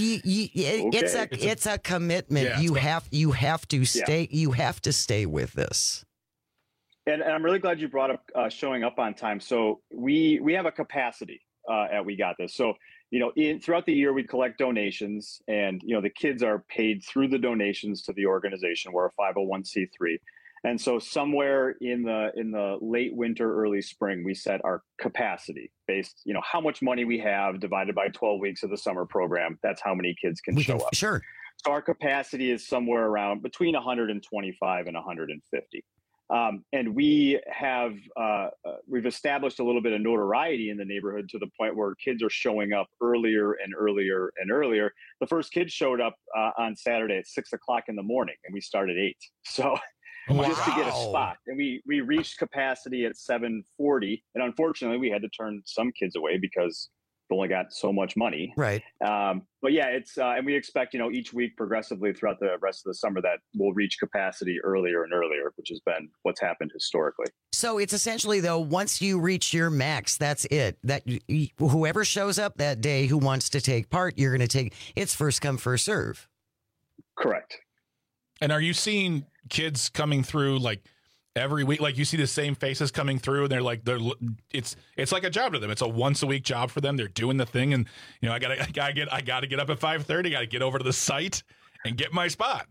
it's a commitment. Yeah. You have to stay. You have to stay with this. And I'm really glad you brought up showing up on time. So we have a capacity at We Got This. So throughout the year we collect donations, and the kids are paid through the donations to the organization. We're a 501c3. And so somewhere in the late winter, early spring, we set our capacity based, how much money we have divided by 12 weeks of the summer program. That's how many kids can show up. Sure. So our capacity is somewhere around between 125 and 150. And we have we've established a little bit of notoriety in the neighborhood to the point where kids are showing up earlier and earlier and earlier. The first kid showed up on Saturday at 6 o'clock in the morning, and we started at 8. So just to get a spot, and we reached capacity at 7:40, and unfortunately we had to turn some kids away because we only got so much money. Right. But yeah, it's and we expect each week progressively throughout the rest of the summer that we'll reach capacity earlier and earlier, which has been what's happened historically. So it's essentially, though, once you reach your max, that's it. That whoever shows up that day who wants to take part, you're going to take. It's first come, first serve. Correct. And are you seeing kids coming through like every week? Like you see the same faces coming through, and it's like a job to them. It's a once a week job for them. They're doing the thing, and I gotta get up at 5:30. Got to get over to the site and get my spot.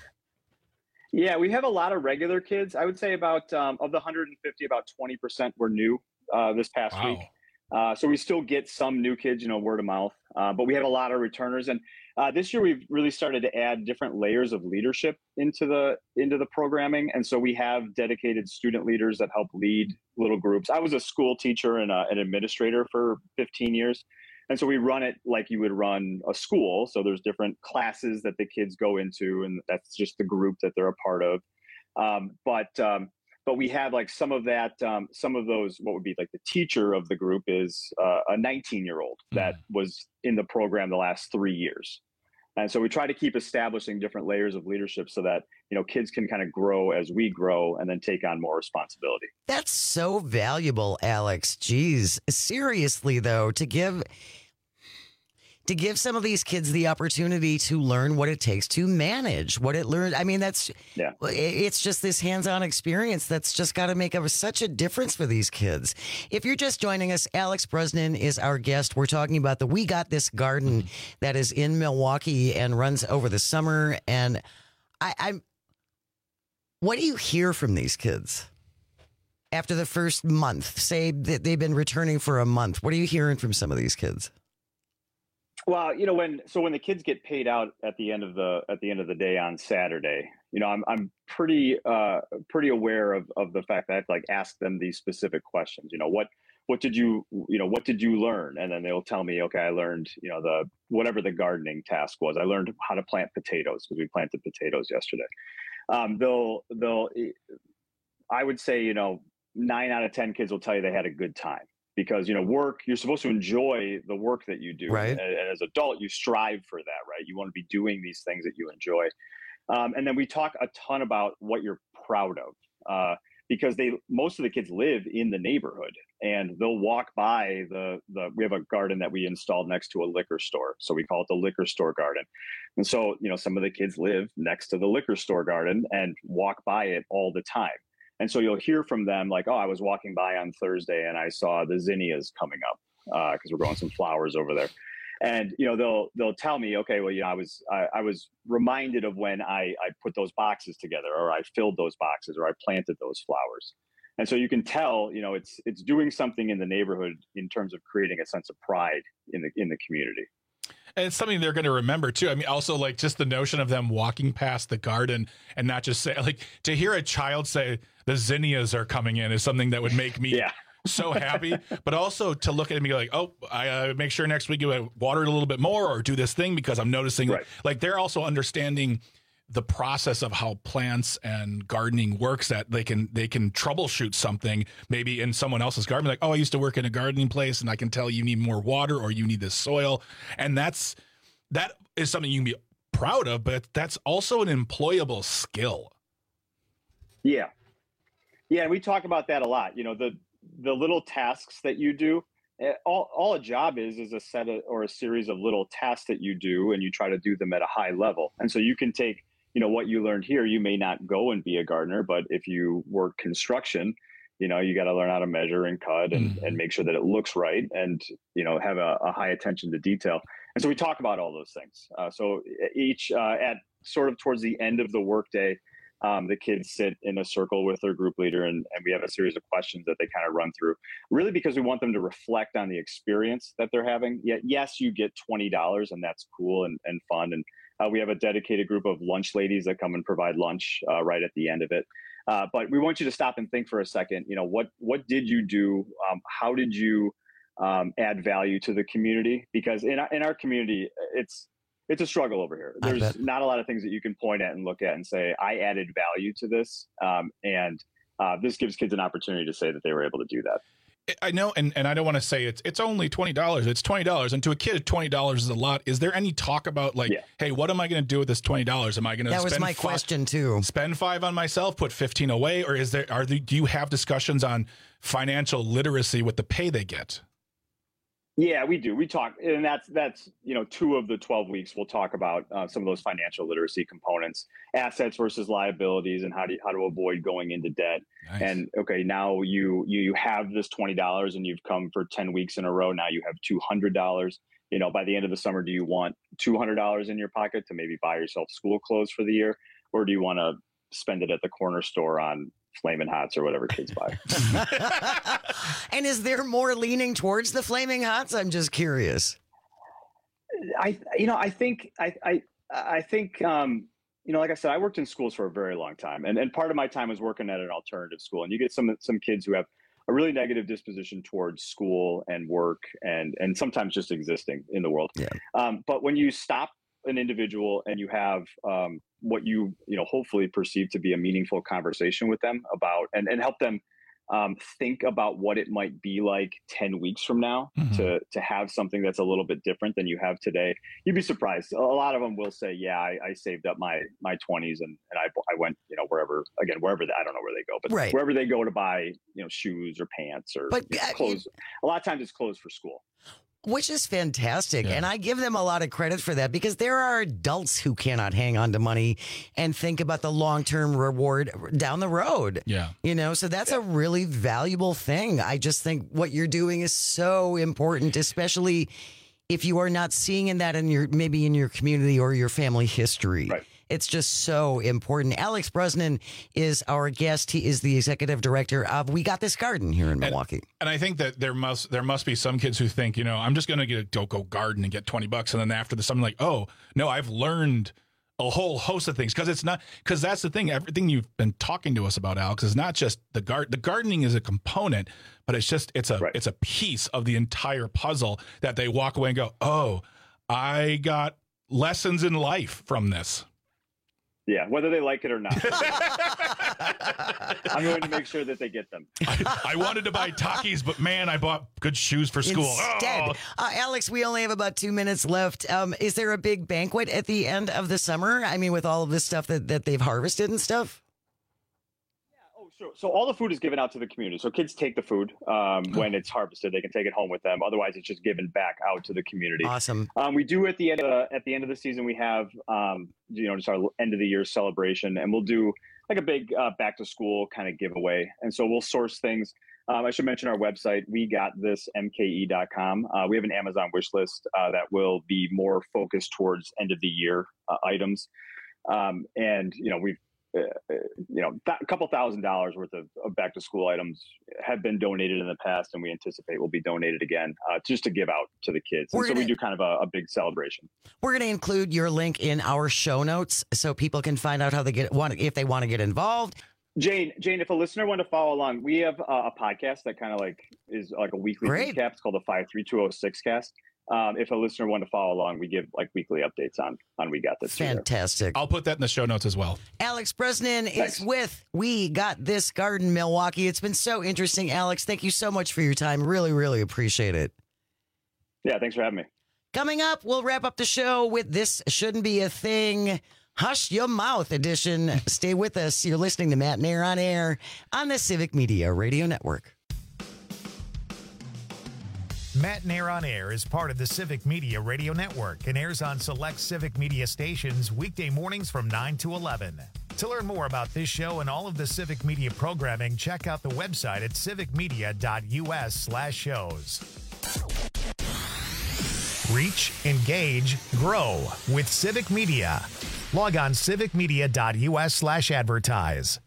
Yeah, we have a lot of regular kids. I would say about of the 150, about 20% were new this past week. So we still get some new kids, word of mouth. But we have a lot of returners, and this year we've really started to add different layers of leadership into the programming. And so we have dedicated student leaders that help lead little groups. I was a school teacher and an administrator for 15 years. And so we run it like you would run a school. So there's different classes that the kids go into, and that's just the group that they're a part of. But we have like some of those, what would be like the teacher of the group is a 19-year-old that was in the program the last 3 years. And so we try to keep establishing different layers of leadership so that, kids can kind of grow as we grow and then take on more responsibility. That's so valuable, Alex. Geez, seriously, though, to give some of these kids the opportunity to learn what it takes to manage what it learned. I mean, it's just this hands-on experience that's just got to make such a difference for these kids. If you're just joining us, Alex Brosnan is our guest. We're talking about the We Got This garden that is in Milwaukee and runs over the summer. And what do you hear from these kids after the first month? Say that they've been returning for a month. What are you hearing from some of these kids? Well, when the kids get paid out at the end of the day on Saturday, I'm pretty aware of the fact that I have to like ask them these specific questions. What did you learn? And then they'll tell me, okay, I learned, whatever the gardening task was. I learned how to plant potatoes because we planted potatoes yesterday. I would say, 9 out of 10 kids will tell you they had a good time. Because, work, you're supposed to enjoy the work that you do. Right. And as an adult, you strive for that, right? You want to be doing these things that you enjoy. And then we talk a ton about what you're proud of, because most of the kids live in the neighborhood, and they'll walk by we have a garden that we installed next to a liquor store. So we call it the liquor store garden. And so, some of the kids live next to the liquor store garden and walk by it all the time. And so you'll hear from them like, oh, I was walking by on Thursday and I saw the zinnias coming up because we're growing some flowers over there. And, they'll tell me, okay, well, I was reminded of when I put those boxes together, or I filled those boxes, or I planted those flowers. And so you can tell, it's doing something in the neighborhood in terms of creating a sense of pride in the community. And it's something they're going to remember too. I mean, also like just the notion of them walking past the garden and not just say, like, to hear a child say the zinnias are coming in is something that would make me so happy. But also to look at it and be like, oh, I make sure next week you water it a little bit more or do this thing because I'm noticing like they're also understanding the process of how plants and gardening works, that they can troubleshoot something maybe in someone else's garden. Like, oh, I used to work in a gardening place and I can tell you need more water or you need this soil. And that is something you can be proud of, but that's also an employable skill. Yeah. Yeah. And we talk about that a lot. The little tasks that you do, all a job is a set of, or a series of little tasks that you do, and you try to do them at a high level. And so you can take, what you learned here. You may not go and be a gardener, but if you work construction, you got to learn how to measure and cut and make sure that it looks right, and have a high attention to detail. And so we talk about all those things. So each at sort of towards the end of the workday, the kids sit in a circle with their group leader, and we have a series of questions that they kind of run through, really because we want them to reflect on the experience that they're having. Yes, you get $20, and that's cool and fun. And we have a dedicated group of lunch ladies that come and provide lunch right at the end of it. But we want you to stop and think for a second. What did you do? How did you add value to the community? Because in our community, it's a struggle over here. There's not a lot of things that you can point at and look at and say, I added value to this. And this gives kids an opportunity to say that they were able to do that. I know, and I don't want to say it's only $20. It's $20, and to a kid, $20 is a lot. Is there any talk about hey, what am I going to do with this $20? Am I going to? That was my question too. Spend $5 on myself, put $15 away, or do you have discussions on financial literacy with the pay they get? Yeah, we do. We talk, and that's 2 of the 12 weeks. We'll talk about some of those financial literacy components, assets versus liabilities, and how to avoid going into debt. Nice. And okay, now you have this $20, and you've come for 10 weeks in a row. Now you have $200. By the end of the summer, do you want $200 in your pocket to maybe buy yourself school clothes for the year, or do you want to spend it at the corner store on Flamin' Hots or whatever kids buy? And is there more leaning towards the Flaming Hots? I'm just curious. I think, like I said, I worked in schools for a very long time, and part of my time was working at an alternative school. And you get some kids who have a really negative disposition towards school and work, and sometimes just existing in the world. Yeah. But when you stop an individual and you have what you hopefully perceive to be a meaningful conversation with them about, and help them think about what it might be like 10 weeks from now, to have something that's a little bit different than you have today, you'd be surprised. A lot of them will say, yeah, I saved up my 20s and I went, wherever I don't know where they go, but wherever they go to buy, shoes or pants or clothes. A lot of times it's clothes for school. Which is fantastic. Yeah. And I give them a lot of credit for that, because there are adults who cannot hang on to money and think about the long-term reward down the road. Yeah. So that's a really valuable thing. I just think what you're doing is so important, especially if you are not seeing that in your community or your family history. Right. It's just so important. Alex Brosnan is our guest. He is the executive director of We Got This Garden here in Milwaukee. And I think that there must be some kids who think, I'm just going to go garden and get $20, and then after this, I'm like, oh no, I've learned a whole host of things. Because that's the thing. Everything you've been talking to us about, Alex, is not just the gardening is a component, but it's a piece of the entire puzzle that they walk away and go, oh, I got lessons in life from this. Yeah, whether they like it or not. I'm going to make sure that they get them. I wanted to buy Takis, but man, I bought good shoes for school. Instead, Alex, we only have about 2 minutes left. Is there a big banquet at the end of the summer? I mean, with all of this stuff that they've harvested and stuff? Sure. So all the food is given out to the community. So kids take the food when it's harvested. They can take it home with them. Otherwise, it's just given back out to the community. Awesome. We do at the end of the season, we have just our end of the year celebration, and we'll do like a big back to school kind of giveaway. And so we'll source things. I should mention our website, wegotThisMKE.com. We have an Amazon wish list that will be more focused towards end of the year items. And we've a couple $1,000s worth of back to school items have been donated in the past, and we anticipate will be donated again just to give out to the kids. And so we do kind of a big celebration. We're going to include your link in our show notes so people can find out how they if they want to get involved. Jane, if a listener wanted to follow along, we have a podcast that kind of is like a weekly recap. It's called the 53206 cast. If a listener wanted to follow along, we give weekly updates on We Got This. Fantastic. I'll put that in the show notes as well. Alex Brosnan is with We Got This Garden Milwaukee. It's been so interesting, Alex. Thank you so much for your time. Really, really appreciate it. Yeah, thanks for having me. Coming up, we'll wrap up the show with This Shouldn't Be a Thing, Hush Your Mouth edition. Stay with us. You're listening to Matt Nair on Air on the Civic Media Radio Network. Matt and Air on Air is part of the Civic Media Radio Network and airs on select Civic Media stations weekday mornings from 9 to 11. To learn more about this show and all of the Civic Media programming, check out the website at civicmedia.us/shows. Reach, engage, grow with Civic Media. Log on civicmedia.us/advertise.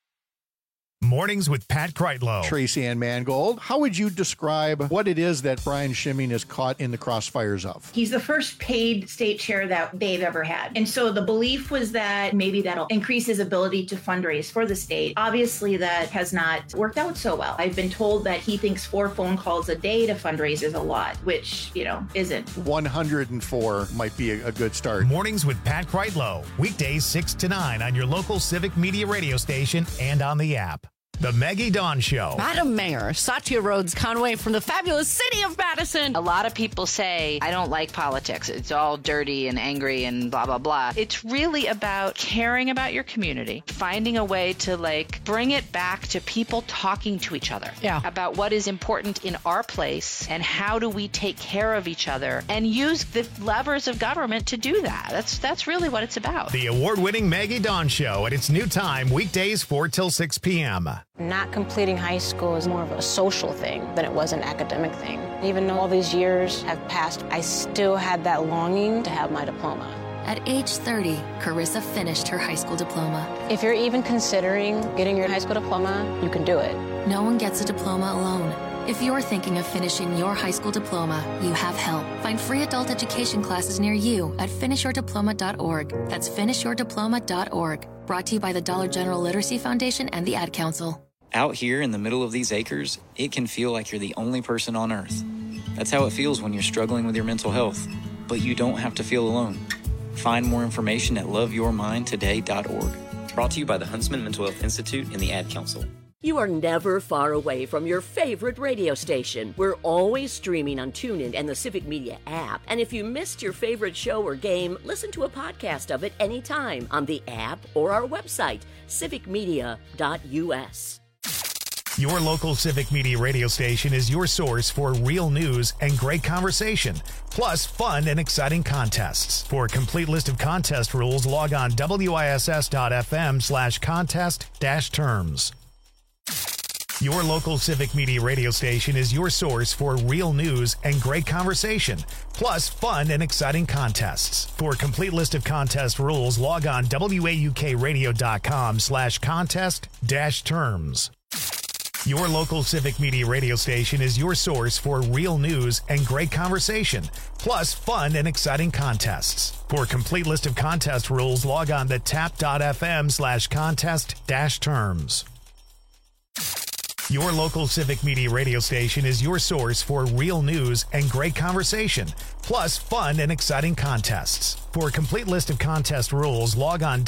Mornings with Pat Kreitlow. Tracy Ann Mangold, how would you describe what it is that Brian Schimming is caught in the crossfires of? He's the first paid state chair that they've ever had. And so the belief was that maybe that'll increase his ability to fundraise for the state. Obviously, that has not worked out so well. I've been told that he thinks 4 phone calls a day to fundraise is a lot, which, isn't. 104 might be a good start. Mornings with Pat Kreitlow. Weekdays 6 to 9 on your local Civic Media radio station and on the app. The Maggie Dawn Show. Madam Mayor, Satya Rhodes Conway from the fabulous city of Madison. A lot of people say, I don't like politics. It's all dirty and angry and blah, blah, blah. It's really about caring about your community, finding a way to bring it back to people talking to each other about what is important in our place and how do we take care of each other and use the levers of government to do that. That's really what it's about. The award-winning Maggie Dawn Show at its new time, weekdays 4 till 6 p.m. Not completing high school is more of a social thing than it was an academic thing. Even though all these years have passed, I still had that longing to have my diploma. At age 30, Carissa finished her high school diploma. If you're even considering getting your high school diploma, you can do it. No one gets a diploma alone. If you're thinking of finishing your high school diploma, you have help. Find free adult education classes near you at finishyourdiploma.org. That's finishyourdiploma.org. Brought to you by the Dollar General Literacy Foundation and the Ad Council. Out here in the middle of these acres, it can feel like you're the only person on Earth. That's how it feels when you're struggling with your mental health. But you don't have to feel alone. Find more information at loveyourmindtoday.org. Brought to you by the Huntsman Mental Health Institute and the Ad Council. You are never far away from your favorite radio station. We're always streaming on TuneIn and the Civic Media app. And if you missed your favorite show or game, listen to a podcast of it anytime on the app or our website, civicmedia.us. Your local Civic Media radio station is your source for real news and great conversation, plus fun and exciting contests. For a complete list of contest rules, log on wiss.fm/contest-terms. Your local Civic Media radio station is your source for real news and great conversation, plus fun and exciting contests. For a complete list of contest rules, log on waukradio.com/contest-terms. Your local Civic Media radio station is your source for real news and great conversation, plus fun and exciting contests. For a complete list of contest rules, log on to tap.fm/contest-terms. Your local Civic Media radio station is your source for real news and great conversation, plus fun and exciting contests. For a complete list of contest rules, log on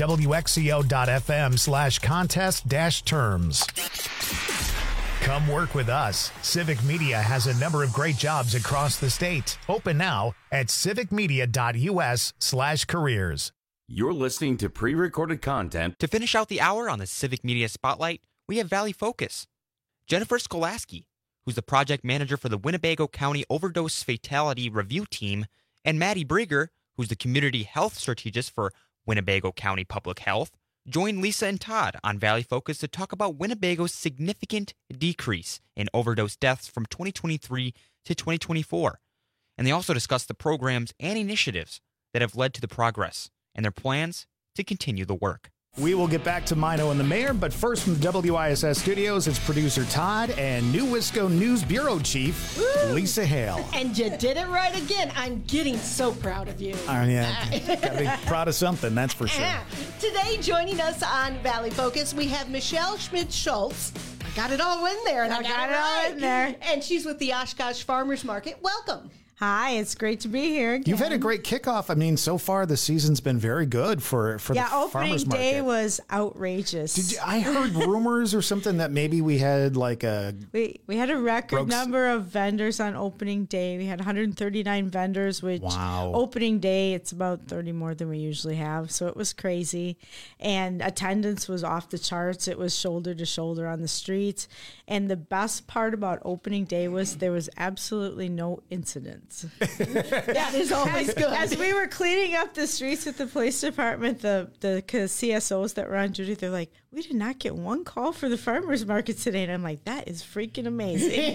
wxco.fm/contest-terms. Come work with us. Civic Media has a number of great jobs across the state. Open now at civicmedia.us/careers. You're listening to pre-recorded content. To finish out the hour on the Civic Media Spotlight, we have Valley Focus. Jennifer Skolaski, who's the project manager for the Winnebago County Overdose Fatality Review Team, and Maddie Brieger, who's the community health strategist for Winnebago County Public Health, joined Lisa and Todd on Valley Focus to talk about Winnebago's significant decrease in overdose deaths from 2023 to 2024. And they also discussed the programs and initiatives that have led to the progress and their plans to continue the work. We will get back to Mino and the Mayor, but first from the WISS studios, it's producer Todd and New Wisco News Bureau Chief Lisa Hale. And you did it right again. I'm getting so proud of you. Yeah, gotta be proud of something, that's for sure. Today, joining us on Valley Focus, we have Michelle Schmidt-Schultz. I got it all in there, and I got it all in there. And she's with the Oshkosh Farmers Market. Welcome. Hi, it's great to be here again. You've had a great kickoff. I mean, so far the season's been very good for the farmers market. Opening day was outrageous. I heard rumors or something that maybe we had like we had a record number of vendors on opening day. We had 139 vendors, which opening day it's about 30 more than we usually have. So it was crazy, and attendance was off the charts. It was shoulder to shoulder on the streets, and the best part about opening day was there was absolutely no incidents. That is always good. As we were cleaning up the streets with the police department, the CSOs that were on duty, they're like, we did not get one call for the farmers market today. And I'm like, that is freaking amazing.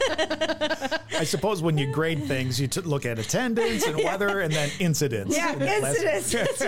I suppose when you grade things, you look at attendance and weather and then incidents. Yeah, incidents.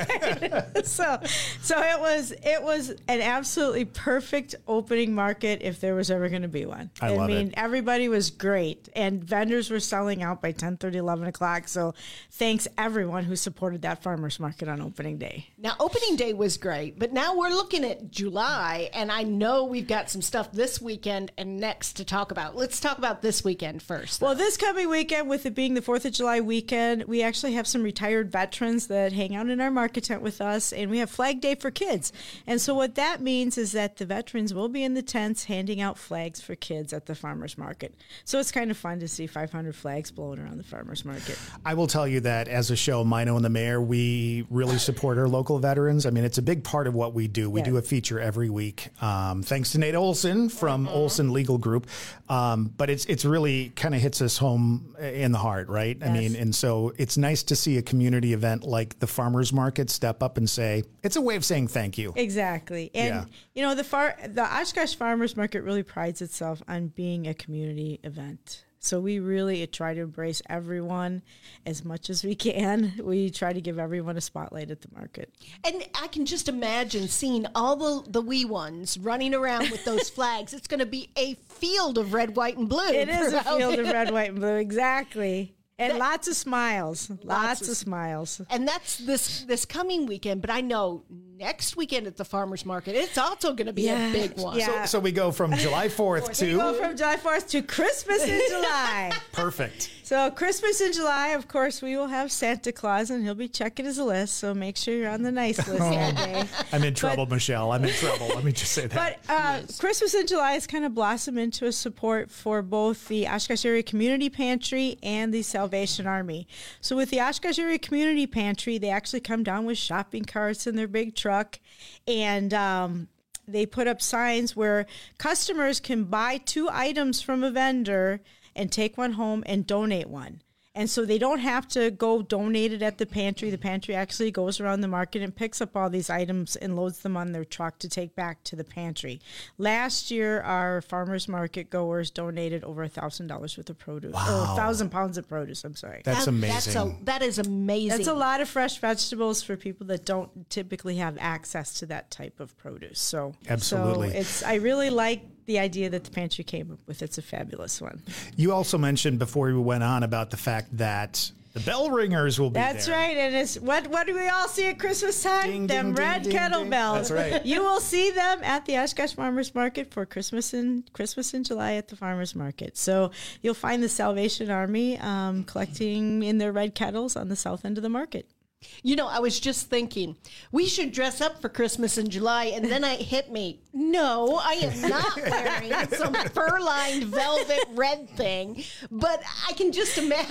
That's right. So it was an absolutely perfect opening market if there was ever going to be one. I mean, everybody was great, and vendors were selling out by 10:30, 11 o'clock. So thanks everyone who supported that farmers market on opening day. Now, opening day was great, but now we're looking at July, and I know we've got some stuff this weekend and next to talk about. Let's talk about this weekend first. Well, this coming weekend, with it being the 4th of July weekend, we actually have some retired veterans that hang out in our market tent with us, and we have Flag Day for kids. And so what that means is that the veterans will be in the tents handing out flags for kids at the farmers market. So it's kind of fun to see 500 flags blowing around the farmers market. I will tell you that as a show, Mino and the Mayor, we really support our local veterans. I mean, it's a big part of what we do. We do a feature every week. Thanks to Nate Olson from Olson Legal Group. But it's really kind of hits us home in the heart, right? Yes. I mean, and so it's nice to see a community event like the farmers market step up and say, it's a way of saying thank you. Exactly. And, you know, the Oshkosh Farmers Market really prides itself on being a community event. So we really try to embrace everyone as much as we can. We try to give everyone a spotlight at the market. And I can just imagine seeing all the wee ones running around with those flags. It's going to be a field of red, white, and blue. It is a field of red, white, and blue, exactly. And lots of smiles. Lots of smiles. And that's this coming weekend, but I know next weekend at the farmers market, it's also going to be a big one. Yeah. So we go from July 4th to... We go from July 4th to Christmas in July. Perfect. So Christmas in July, of course, we will have Santa Claus, and he'll be checking his list, so make sure you're on the nice list that day. I'm in trouble, Michelle. I'm in trouble. Let me just say that. But Christmas in July has kind of blossomed into a support for both the Oshkosh Area Community Pantry and the Salvation Army. So with the Oshkosh Area Community Pantry, they actually come down with shopping carts in their big truck, and they put up signs where customers can buy 2 items from a vendor and take one home and donate one. And so they don't have to go donate it at the pantry. The pantry actually goes around the market and picks up all these items and loads them on their truck to take back to the pantry. Last year, our farmers market goers donated over $1,000 worth of produce. Wow. Or 1,000 pounds of produce, I'm sorry. That's amazing. That is amazing. That's a lot of fresh vegetables for people that don't typically have access to that type of produce. So absolutely. So I really like the idea that the pantry came up with. It's a fabulous one. You also mentioned before we went on about the fact that the bell ringers will be That's there. right. And it's what do we all see at Christmas time? Ding, them ding, red ding, kettle ding. bells. That's right. You will see them at the Oshkosh Farmers Market for Christmas in July at the Farmers Market. So you'll find the Salvation Army collecting in their red kettles on the south end of the market. You know, I was just thinking, we should dress up for Christmas in July, and then it hit me. No, I am not wearing some fur-lined velvet red thing, but I can just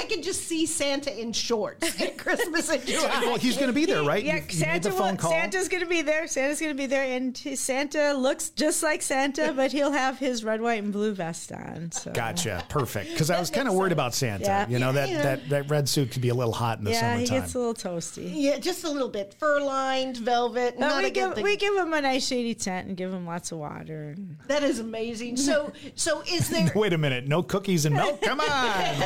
see Santa in shorts at Christmas in July. Well, he's going to be there, right? Yeah, Santa's going to be there. Santa's going to be there, and Santa looks just like Santa, but he'll have his red, white, and blue vest on. So. Gotcha. Perfect. Because I was kind of worried about Santa. Yeah. You know, that red suit could be a little hot in the summertime. Yeah, he gets a little toasty. Yeah, just a little bit. Fur-lined, velvet. We give him a nice shady tent and give him lots of water. That is amazing. So is there... Wait a minute. No cookies and milk? Come on.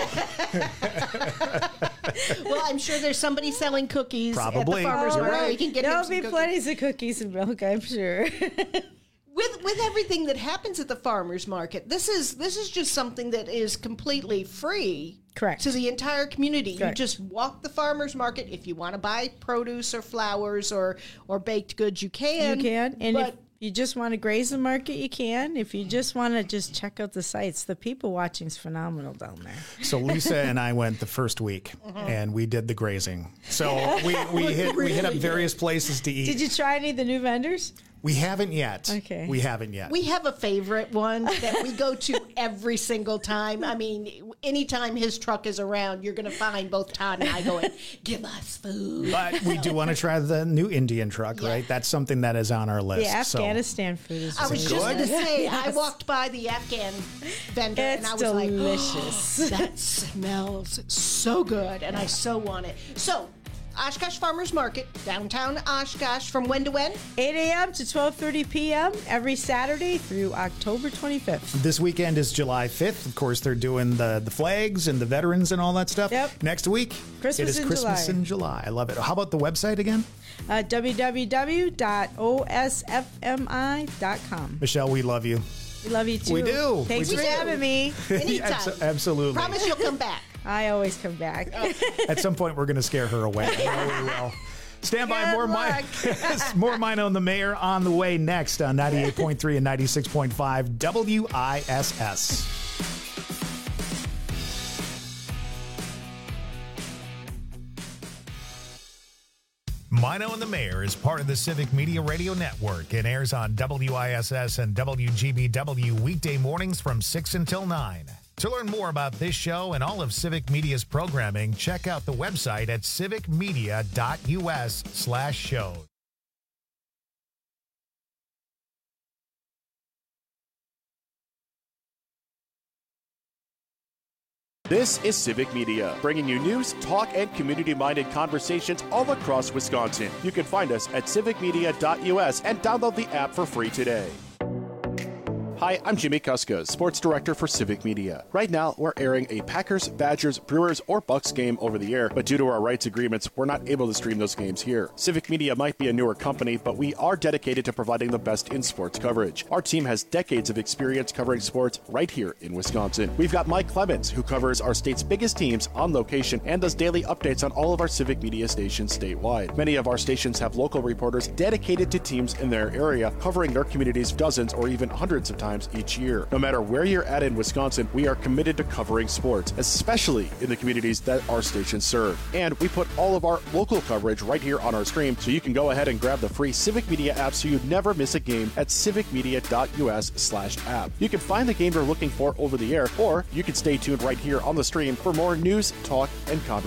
Well, I'm sure there's somebody selling cookies Probably. at the farmer's market. You can get There'll be plenty of cookies and milk, I'm sure. With everything that happens at the farmers market, this is just something that is completely free. Correct. To the entire community. Correct. You just walk the farmers market. If you want to buy produce or flowers or baked goods, you can. You can. And you just want to graze the market, you can. If you just want to just check out the sites, the people watching is phenomenal down there. So Lisa and I went the first week, and we did the grazing. So we hit up various places to eat. Did you try any of the new vendors? We haven't yet. Okay. We haven't yet. We have a favorite one that we go to every single time. I mean, anytime his truck is around, you're going to find both Todd and I going, give us food. But we do want to try the new Indian truck, right? That's something that is on our list. Yeah, Afghanistan food is I was just going to say, I walked by the Afghan vendor and I was delicious. like, oh, that smells so good, and I so want it. So, Oshkosh Farmers Market, downtown Oshkosh, from when to when? 8 a.m. to 12:30 p.m. every Saturday through October 25th. This weekend is July 5th. Of course, they're doing the flags and the veterans and all that stuff. Yep. Next week, it is Christmas in July. I love it. How about the website again? www.osfmi.com. Michelle, we love you. We love you too. We do. Thanks for having me. Anytime. Absolutely. Promise you'll come back. I always come back. At some point, we're going to scare her away. I know we will. Stand by. More Mino and the Mayor on the way next on 98.3 and 96.5 WISS. Mino and the Mayor is part of the Civic Media Radio Network and airs on WISS and WGBW weekday mornings from 6 until 9. To learn more about this show and all of Civic Media's programming, check out the website at civicmedia.us/show. This is Civic Media, bringing you news, talk, and community-minded conversations all across Wisconsin. You can find us at civicmedia.us and download the app for free today. Hi, I'm Jimmy Kuska, Sports Director for Civic Media. Right now, we're airing a Packers, Badgers, Brewers, or Bucks game over the air, but due to our rights agreements, we're not able to stream those games here. Civic Media might be a newer company, but we are dedicated to providing the best in sports coverage. Our team has decades of experience covering sports right here in Wisconsin. We've got Mike Clemens, who covers our state's biggest teams on location and does daily updates on all of our Civic Media stations statewide. Many of our stations have local reporters dedicated to teams in their area, covering their communities dozens or even hundreds of times each year. No matter where you're at in Wisconsin, we are committed to covering sports, especially in the communities that our stations serve. And we put all of our local coverage right here on our stream, so you can go ahead and grab the free Civic Media app so you never miss a game at civicmedia.us/app. You can find the game you're looking for over the air, or you can stay tuned right here on the stream for more news, talk, and conversation.